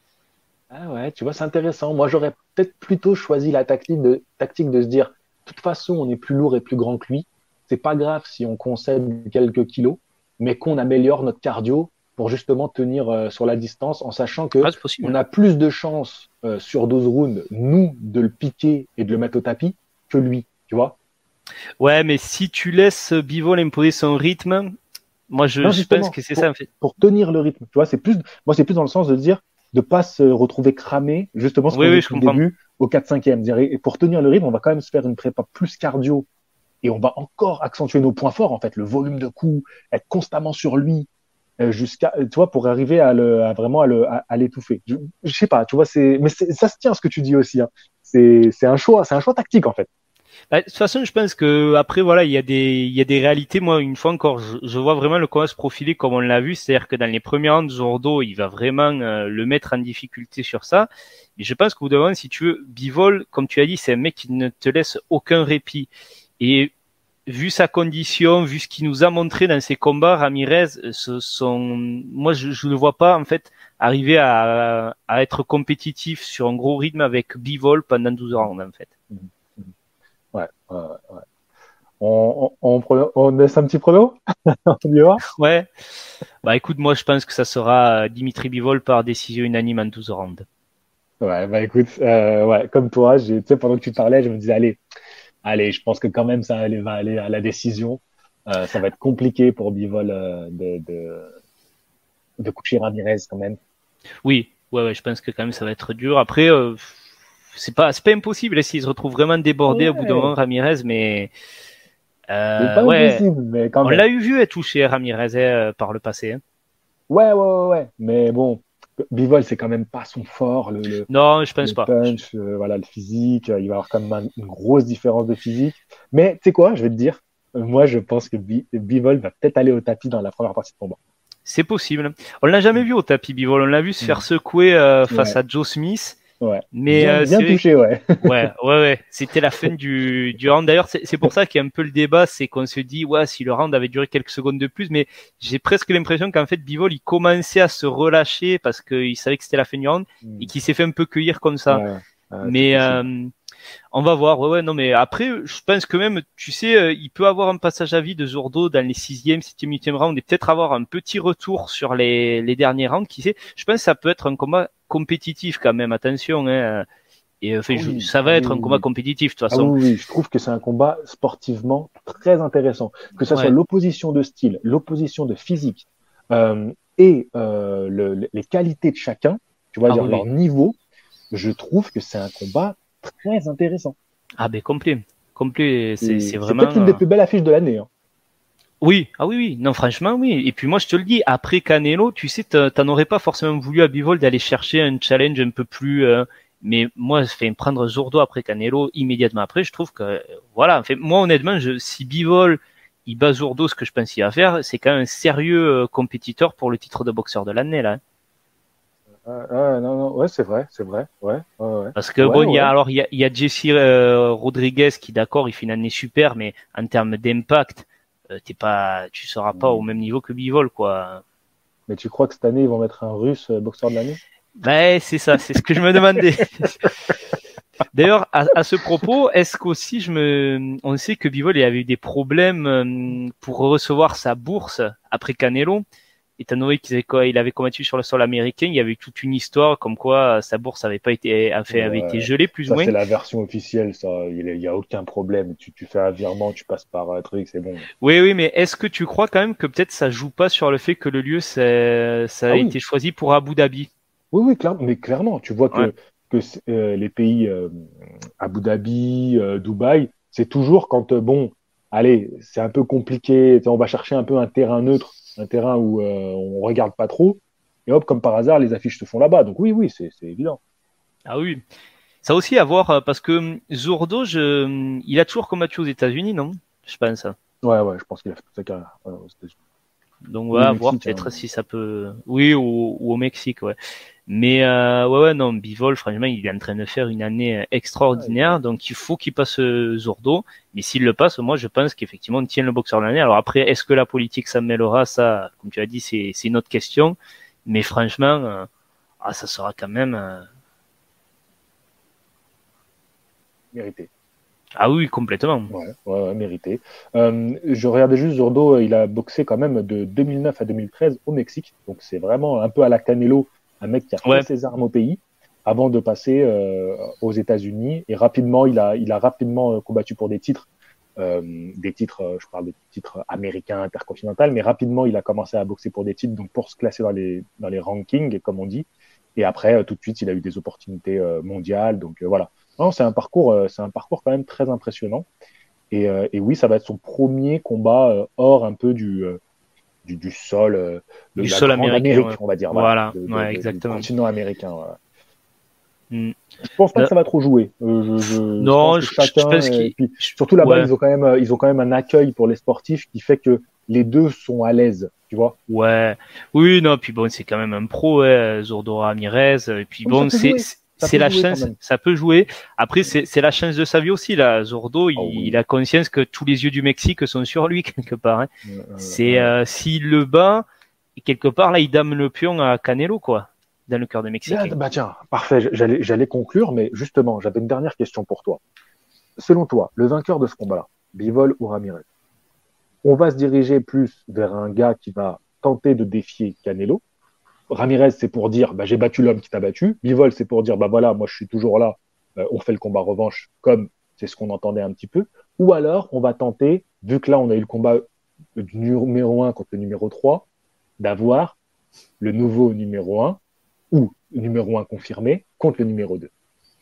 Ah ouais, tu vois, c'est intéressant. Moi, j'aurais peut-être plutôt choisi la tactique de, tactique de se dire, de toute façon, on est plus lourd et plus grand que lui. C'est pas grave si on concède quelques kilos, mais qu'on améliore notre cardio pour justement tenir euh, sur la distance en sachant que Ah, c'est on possible. a plus de chances euh, sur douze rounds, nous, de le piquer et de le mettre au tapis que lui, tu vois. Ouais, mais si tu laisses Bivol imposer son rythme, moi je, Non, je pense justement, que c'est ça pour, en fait. pour tenir le rythme, tu vois, c'est plus, moi, c'est plus dans le sens de dire, de pas se retrouver cramé, justement ce Oui, qu'on dit oui, je depuis le comprends. début, au quatre cinquième. Et pour tenir le rythme, on va quand même se faire une prépa plus cardio et on va encore accentuer nos points forts, en fait, le volume de coups, être constamment sur lui, euh, jusqu'à, tu vois, pour arriver à, le, à vraiment à, le, à, à l'étouffer. Je, je sais pas, tu vois, c'est, mais c'est, ça se tient ce que tu dis aussi. Hein. C'est, c'est un choix, c'est un choix tactique en fait. Bah, de toute façon, je pense que après voilà, il y a des, il y a des réalités. Moi, une fois encore, je, je vois vraiment le combat se profiler comme on l'a vu, c'est-à-dire que dans les premiers rounds, Zordo, il va vraiment euh, le mettre en difficulté sur ça. Mais je pense qu'au bout d'un moment, si tu veux, Bivol, comme tu as dit, c'est un mec qui ne te laisse aucun répit. Et vu sa condition, vu ce qu'il nous a montré dans ses combats, Ramirez, ce sont, moi, je, je ne le vois pas en fait arriver à, à être compétitif sur un gros rythme avec Bivol pendant douze rounds en fait. Ouais, ouais, ouais. On, on, on, on laisse un petit prono. On y va. Ouais. Bah écoute, moi je pense que ça sera Dimitri Bivol par décision unanime en douze rounds. Ouais, bah écoute, euh, ouais, comme toi, j'ai, tu sais, pendant que tu parlais, je me disais, allez, allez, je pense que quand même ça allait, va aller à la décision. Euh, ça va être compliqué pour Bivol euh, de, de, de coucher Ramirez quand même. Oui, ouais, ouais, je pense que quand même ça va être dur. Après, euh, c'est pas, c'est pas impossible s'il se retrouve vraiment débordé au bout d'un moment Ouais, Ramirez, mais c'est euh, pas ouais, impossible, mais quand on même. l'a eu vu être touché Ramirez euh, par le passé. Hein. Ouais, ouais, ouais, ouais. Mais bon, Bivol, c'est quand même pas son fort, le, le, Non, je pense le pas. Je- punch, euh, voilà, le physique. euh, il va y avoir quand même un- une grosse différence de physique. Mais tu sais quoi, je vais te dire, euh, moi, je pense que Bi- Bivol va peut-être aller au tapis dans la première partie de combat. C'est possible. On l'a jamais vu au tapis Bivol. On l'a vu se faire Mm. secouer euh, face Ouais, à Joe Smith. Ouais. Mais bien, euh, bien c'est touché, ouais. ouais, ouais, ouais. C'était la fin du, du round. D'ailleurs, c'est, c'est pour ça qu'il y a un peu le débat, c'est qu'on se dit, ouais, si le round avait duré quelques secondes de plus, mais j'ai presque l'impression qu'en fait, Bivol, il commençait à se relâcher parce qu'il savait que c'était la fin du round et Hmm. qu'il s'est fait un peu cueillir comme ça. Ouais, ouais, c'est Mais possible. euh, on va voir. Ouais, ouais, non, mais après, je pense que même, tu sais, euh, il peut avoir un passage à vide de Zordo dans les sixième, septième, huitième rounds et peut-être avoir un petit retour sur les, les derniers rounds. Qui sait? Je pense que ça peut être un combat compétitif quand même. Attention, hein. Et enfin, Ah je- oui, ça ah va oui, être un oui, combat oui. compétitif de toute Ah façon. oui, oui, je trouve que c'est un combat sportivement très intéressant. Que ce soit Ouais. l'opposition de style, l'opposition de physique euh, et euh, le- le- les qualités de chacun, tu vois, Ah dire oui, leur oui. niveau, je trouve que c'est un combat très intéressant. Ah ben complet. Complet, c'est, Et c'est c'est peut-être l'une vraiment... des euh, plus belles affiches de l'année, hein. Oui, ah oui, oui. Non, franchement, oui. Et puis moi, je te le dis, après Canelo, tu sais, t'en t'en aurais pas forcément voulu à Bivol d'aller chercher un challenge un peu plus... euh, Mais moi, fait prendre Zordo après Canelo, immédiatement après, je trouve que... euh, Voilà, en fait, moi, honnêtement, je, si Bivol, il bat Zordo, ce que je pense qu'il va faire, c'est quand même un sérieux euh, compétiteur pour le titre de boxeur de l'année, là. Ah, ah, non, non, ouais, c'est vrai, c'est vrai, ouais, ouais, ouais. Parce que Ouais, bon, il y a ouais. alors il y a, il y a Jesse euh, Rodriguez qui d'accord, il fait une année super, mais en termes d'impact, euh, t'es pas, tu seras pas au même Hmm. niveau que Bivol, quoi. Mais tu crois que cette année, ils vont mettre un Russe euh, boxeur de l'année? Ben c'est ça, c'est ce que je me demandais. D'ailleurs, à, à ce propos, est-ce qu'aussi je me, on sait que Bivol il avait eu des problèmes euh, pour recevoir sa bourse après Canelo. Étant donné qu'il avait, quoi, il avait combattu sur le sol américain, il y avait eu toute une histoire comme quoi euh, sa bourse avait pas été, enfin, avait été Ouais. gelée plus ou Ça, moins. c'est la version officielle, ça. Il n'y a aucun problème. Tu, tu fais un virement, tu passes par un truc, c'est bon. Oui, oui, mais est-ce que tu crois quand même que peut-être ça joue pas sur le fait que le lieu ça, ça a Ah oui, été choisi pour Abu Dhabi? oui, oui, clair, mais clairement, tu vois Ouais. que, que c'est, euh, les pays euh, Abu Dhabi, euh, Dubaï, c'est toujours quand, euh, bon, allez, c'est un peu compliqué, tu sais, on va chercher un peu un terrain neutre, un terrain où euh, on regarde pas trop, et hop, comme par hasard, les affiches se font là-bas. Donc oui, oui, c'est c'est évident. Ah oui. Ça aussi à voir euh, parce que hum, Zurdo, je, hum, il a toujours combattu aux États-Unis, non? Je pense. Ouais, ouais, je pense qu'il a fait toute sa carrière ouais, aux États-Unis. Donc Ou au ouais, à voir Mexique, hein. peut-être si ça peut. Oui, ou, ou au Mexique, ouais. Mais euh, ouais, ouais, non, Bivol, franchement, il est en train de faire une année euh, Ouais, il- extraordinaire, donc il faut qu'il passe euh, Zurdo. Mais s'il le passe, moi, je pense qu'effectivement, on tient le boxeur de l'année. Alors après, est-ce que la politique s'en mêlera? Ça, comme tu as dit, c'est c'est une autre question. Mais franchement, euh, ah, ça sera quand même. euh, mérité. Ah oui, complètement. Ouais, ouais, ouais, mérité. Euh, je regardais juste Zurdo, il a boxé quand même de deux mille neuf à deux mille treize au Mexique. Donc c'est vraiment un peu à la Canelo, un mec qui a fait Ouais, ses armes au pays avant de passer euh, aux États-Unis. Et rapidement, il a, il a rapidement euh, combattu pour des titres, euh, des titres, euh, je parle des titres américains, intercontinentaux, mais rapidement, il a commencé à boxer pour des titres, donc pour se classer dans les, dans les rankings, comme on dit. Et après, euh, tout de suite, il a eu des opportunités euh, mondiales. Donc euh, voilà. Non, c'est un parcours, euh, c'est un parcours quand même très impressionnant. Et, euh, et oui, ça va être son premier combat euh, hors un peu du, euh, du, du sol, euh, de du la sol grande américain, ouais. Amérique, on va dire, voilà, Voilà, de, de, ouais, de- du exactement. continent américain. Voilà. Hmm. Je pense pas que Non, ça va trop jouer. Euh, je, je, je pense non, que je, je je chacun, pense euh, et qu'il, puis je- surtout là-bas, ouais, ils ont quand même, euh, ils ont quand même un accueil pour les sportifs qui fait que les deux sont à l'aise, tu vois. ouais, oui, non, puis bon, c'est quand même un pro, ouais, Zurdo Ramirez, et puis Oui, ça bon, peut c'est, jouer, c'est ça c'est peut la jouer quand chance, même. ça peut jouer. Après, c'est, c'est la chance de sa vie aussi, là. Zurdo, il, Oh il oui. a conscience que tous les yeux du Mexique sont sur lui, quelque part, hein. Euh, euh, C'est, euh. euh, s'il le bat, et quelque part, là, il dame le pion à Canelo, quoi, dans le cœur des Bah, Mexicains. bah tiens, parfait. J'allais, j'allais conclure, mais justement, j'avais une dernière question pour toi. Selon toi, le vainqueur de ce combat-là, Bivol ou Ramirez, on va se diriger plus vers un gars qui va tenter de défier Canelo. Ramirez, c'est pour dire bah, j'ai battu l'homme qui t'a battu. Bivol, c'est pour dire bah voilà, moi je suis toujours là, euh, on fait le combat revanche, comme c'est ce qu'on entendait un petit peu. Ou alors, on va tenter, vu que là on a eu le combat du numéro un contre le numéro trois, d'avoir le nouveau numéro un ou le numéro un confirmé contre le numéro deux.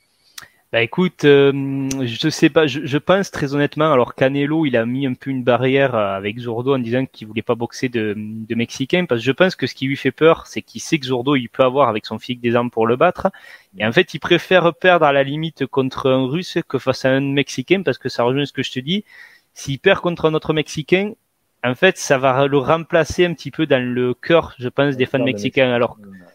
Bah écoute, euh, je sais pas, je, je pense très honnêtement, alors Canelo, il a mis un peu une barrière euh, avec Zurdo en disant qu'il voulait pas boxer de, de Mexicain, parce que je pense que ce qui lui fait peur, c'est qu'il sait que Zurdo, il peut avoir avec son physique des armes pour le battre, et en fait, il préfère perdre à la limite contre un Russe que face à un Mexicain, parce que ça rejoint ce que je te dis, s'il perd contre un autre Mexicain, en fait, ça va le remplacer un petit peu dans le cœur, je pense, des fans Cœur de mexicains. Mexique. Alors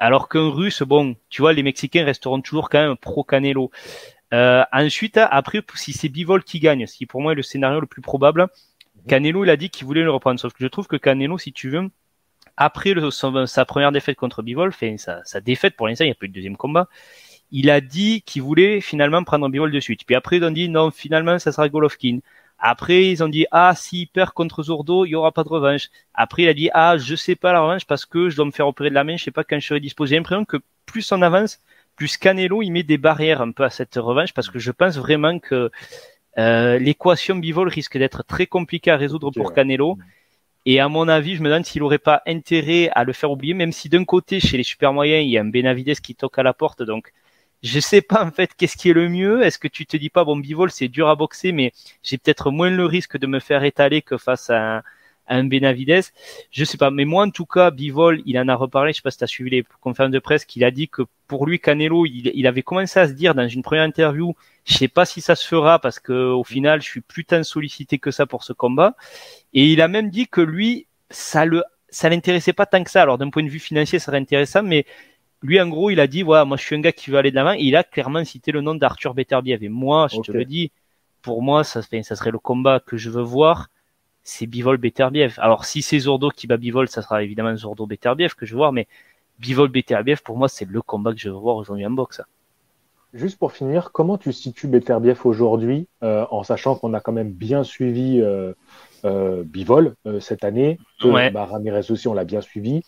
Alors qu'un Russe, bon, tu vois, les Mexicains resteront toujours quand même pro Canelo. Euh, ensuite, après, si c'est Bivol qui gagne, ce qui pour moi est le scénario le plus probable, Canelo, il a dit qu'il voulait le reprendre. Sauf que je trouve que Canelo, si tu veux, après le, son, sa première défaite contre Bivol, enfin, sa, sa défaite pour l'instant, il n'y a pas eu de deuxième combat, il a dit qu'il voulait finalement prendre Bivol de suite. Puis après, ils ont dit non, finalement, ça sera Golovkin. Après, ils ont dit ah, s'il perd contre Zordo, il y aura pas de revanche. Après, il a dit ah, je sais pas la revanche parce que je dois me faire opérer de la main, je sais pas quand je serai disposé. J'ai l'impression que plus on avance, plus Canelo, il met des barrières un peu à cette revanche parce que je pense vraiment que euh, l'équation Bivol risque d'être très compliquée à résoudre okay, pour ouais. Canelo. Et à mon avis, je me demande s'il aurait pas intérêt à le faire oublier, même si d'un côté, chez les super moyens, il y a un Benavidez qui toque à la porte. Donc, je sais pas, en fait, qu'est-ce qui est le mieux. Est-ce que tu te dis pas, bon, Bivol, c'est dur à boxer, mais j'ai peut-être moins le risque de me faire étaler que face à un, à un Benavidez. Je sais pas. Mais moi, en tout cas, Bivol, il en a reparlé. Je sais pas si tu as suivi les conférences de presse, qu'il a dit que pour lui, Canelo, il, il avait commencé à se dire dans une première interview, je sais pas si ça se fera parce que au final, je suis plus tant sollicité que ça pour ce combat. Et il a même dit que lui, ça le, ça l'intéressait pas tant que ça. Alors d'un point de vue financier, ça serait intéressant, mais lui, en gros, il a dit, voilà, moi, je suis un gars qui veut aller de l'avant. Et il a clairement cité le nom d'Arthur Beterbiev. Et moi, je okay. te le dis, pour moi, ça, ça serait le combat que je veux voir. C'est Bivol Beterbiev. Alors, si c'est Zordo qui bat Bivol, ça sera évidemment Zordo Beterbiev que je veux voir. Mais Bivol Beterbiev, pour moi, c'est le combat que je veux voir aujourd'hui en boxe. Juste pour finir, comment tu situes Beterbiev aujourd'hui, euh, en sachant qu'on a quand même bien suivi euh, euh, Bivol euh, cette année, que ouais. bah, Ramirez aussi, on l'a bien suivi.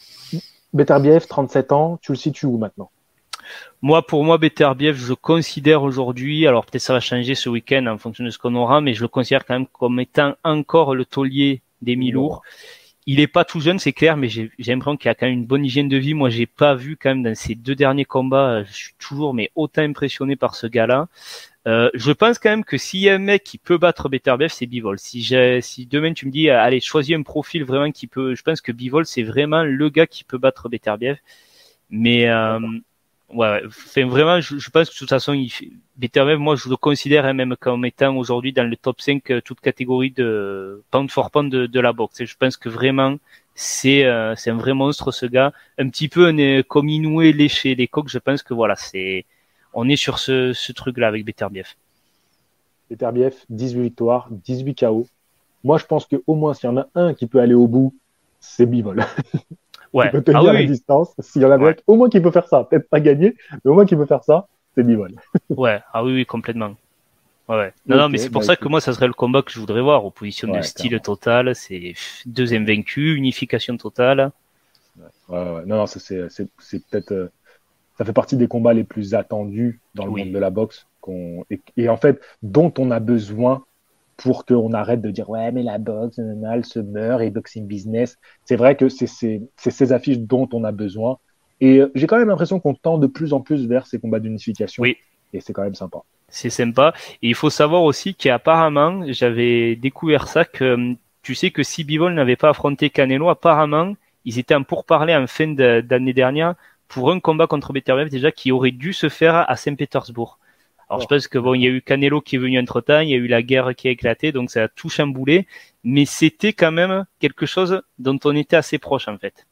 Beterbiev, trente-sept ans, tu le situes où maintenant? Moi, pour moi, Beterbiev, je le considère aujourd'hui, alors peut-être ça va changer ce week-end en fonction de ce qu'on aura, mais je le considère quand même comme étant encore le taulier des mi-lourds. Il est pas tout jeune, c'est clair, mais j'ai, j'ai l'impression qu'il a quand même une bonne hygiène de vie. Moi, j'ai pas vu quand même dans ces deux derniers combats, je suis toujours mais autant impressionné par ce gars-là. Euh, je pense quand même que s'il y a un mec qui peut battre Beterbiev, c'est Bivol. Si j'ai, si demain tu me dis, allez, choisis un profil vraiment qui peut, je pense que Bivol, c'est vraiment le gars qui peut battre Beterbiev. Mais, euh, ouais, enfin, vraiment, je, je pense que de toute façon, il fait, Beterbiev, moi, je le considère même comme étant aujourd'hui dans le top cinq, toute catégorie de pound for pound de, de la boxe. Et je pense que vraiment, c'est, euh, c'est un vrai monstre, ce gars. Un petit peu un, comme Inoue léché les coqs, je pense que voilà, c'est, on est sur ce, ce truc-là avec Beterbiev. Beterbiev, dix-huit victoires, dix-huit K O. Moi, je pense qu'au moins, s'il y en a un qui peut aller au bout, c'est Bivol. Ouais. Il peut tenir ah oui, la oui. distance. S'il y en a ouais. au moins qui peut faire ça, peut-être pas gagner, mais au moins qui peut faire ça, c'est Bivol. ouais, ah oui, oui, complètement. Ouais, ouais. Non, okay, non, mais c'est pour bah, ça que moi, ça serait le combat que je voudrais voir. Opposition ouais, de style clairement. Total, c'est deuxième vaincu, unification totale. Ouais, ouais, ouais. Non, non, ça, c'est, c'est, c'est peut-être. Euh, ça fait partie des combats les plus attendus dans le oui. monde de la boxe. Qu'on, et, et en fait, dont on a besoin pour qu'on arrête de dire ouais, mais la boxe, elle se meurt et boxing business. C'est vrai que c'est, c'est, c'est ces affiches dont on a besoin. Et euh, j'ai quand même l'impression qu'on tend de plus en plus vers ces combats d'unification. Oui. Et c'est quand même sympa. C'est sympa. Et il faut savoir aussi qu'apparemment, j'avais découvert ça, que tu sais que si Bivol n'avait pas affronté Canelo, apparemment, ils étaient en pourparlers en fin de, d'année dernière pour un combat contre Beterbiev déjà qui aurait dû se faire à Saint-Pétersbourg. Alors oh. je pense que bon, il y a eu Canelo qui est venu entre-temps, il y a eu la guerre qui a éclaté, donc ça a tout chamboulé. Mais c'était quand même quelque chose dont on était assez proche en fait.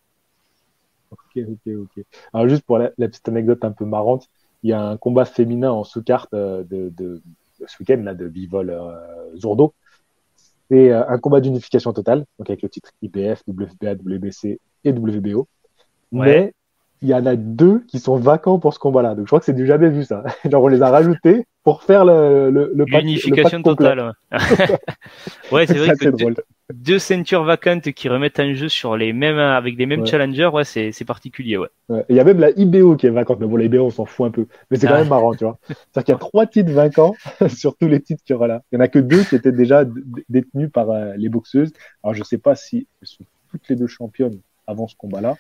Ok, ok, ok. Alors juste pour la, la petite anecdote un peu marrante, il y a un combat féminin en sous-carte de, de, de, de ce week-end là de Bivol euh, Zordo. C'est euh, un combat d'unification totale, donc avec le titre I B F, W B A, W B C et W B O. Ouais. Mais il y en a deux qui sont vacants pour ce combat-là. Donc je crois que c'est du jamais vu ça. Genre on les a rajoutés pour faire le le, le pack, l'unification le pack totale. Ouais, ouais c'est vrai ça, que c'est deux, drôle. deux ceintures vacantes qui remettent en jeu sur les mêmes avec les mêmes ouais. challengers, ouais, c'est c'est particulier, ouais. ouais. Il y a même la I B O qui est vacante, mais bon la I B O on s'en fout un peu. Mais c'est quand ah. même marrant, tu vois. C'est-à-dire qu'il y a trois titres vacants sur tous les titres qu'il y aura là. Il y en a que deux qui étaient déjà d- détenus par euh, les boxeuses. Alors je sais pas si elles sont toutes les deux championnes avant ce combat-là.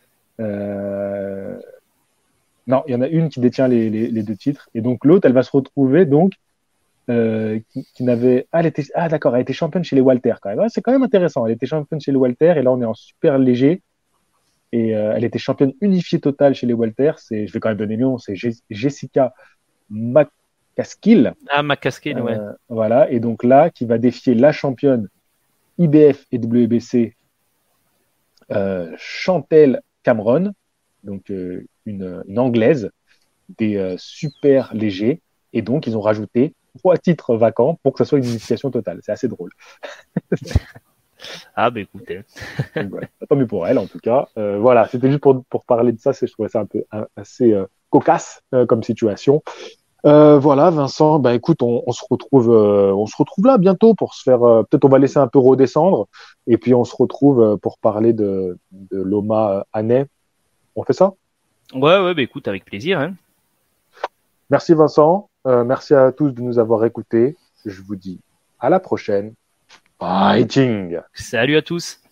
Euh... Non, il y en a une qui détient les, les, les deux titres. Et donc, l'autre, elle va se retrouver, donc, euh, qui, qui n'avait... Ah, elle était... ah, d'accord, elle était championne chez les Walter, quand même. Ouais, c'est quand même intéressant. Elle était championne chez les Walter, et là, on est en super léger. Et euh, elle était championne unifiée totale chez les Walter. C'est... Je vais quand même donner le nom, c'est Je- Jessica McCaskill. Ah, McCaskill, euh, ouais. Voilà, et donc là, qui va défier la championne I B F et W B C, euh, Chantelle Cameron. donc euh, une, une anglaise, des euh, super légers, et donc ils ont rajouté trois titres vacants pour que ça soit une unification totale. C'est assez drôle. Ah, ben écoutez. Donc voilà, tant mieux pour elle en tout cas. Euh, voilà, c'était juste pour, pour parler de ça, je trouvais ça un peu un, assez euh, cocasse euh, comme situation. Euh, voilà, Vincent, bah écoute, on, on se retrouve, euh, on se retrouve là bientôt pour se faire. Euh, peut-être on va laisser un peu redescendre et puis on se retrouve euh, pour parler de, de Loma Annay. On fait ça? Ouais, ouais, ben écoute, avec plaisir. Hein. Merci Vincent, euh, merci à tous de nous avoir écoutés. Je vous dis à la prochaine. Fighting! Salut à tous.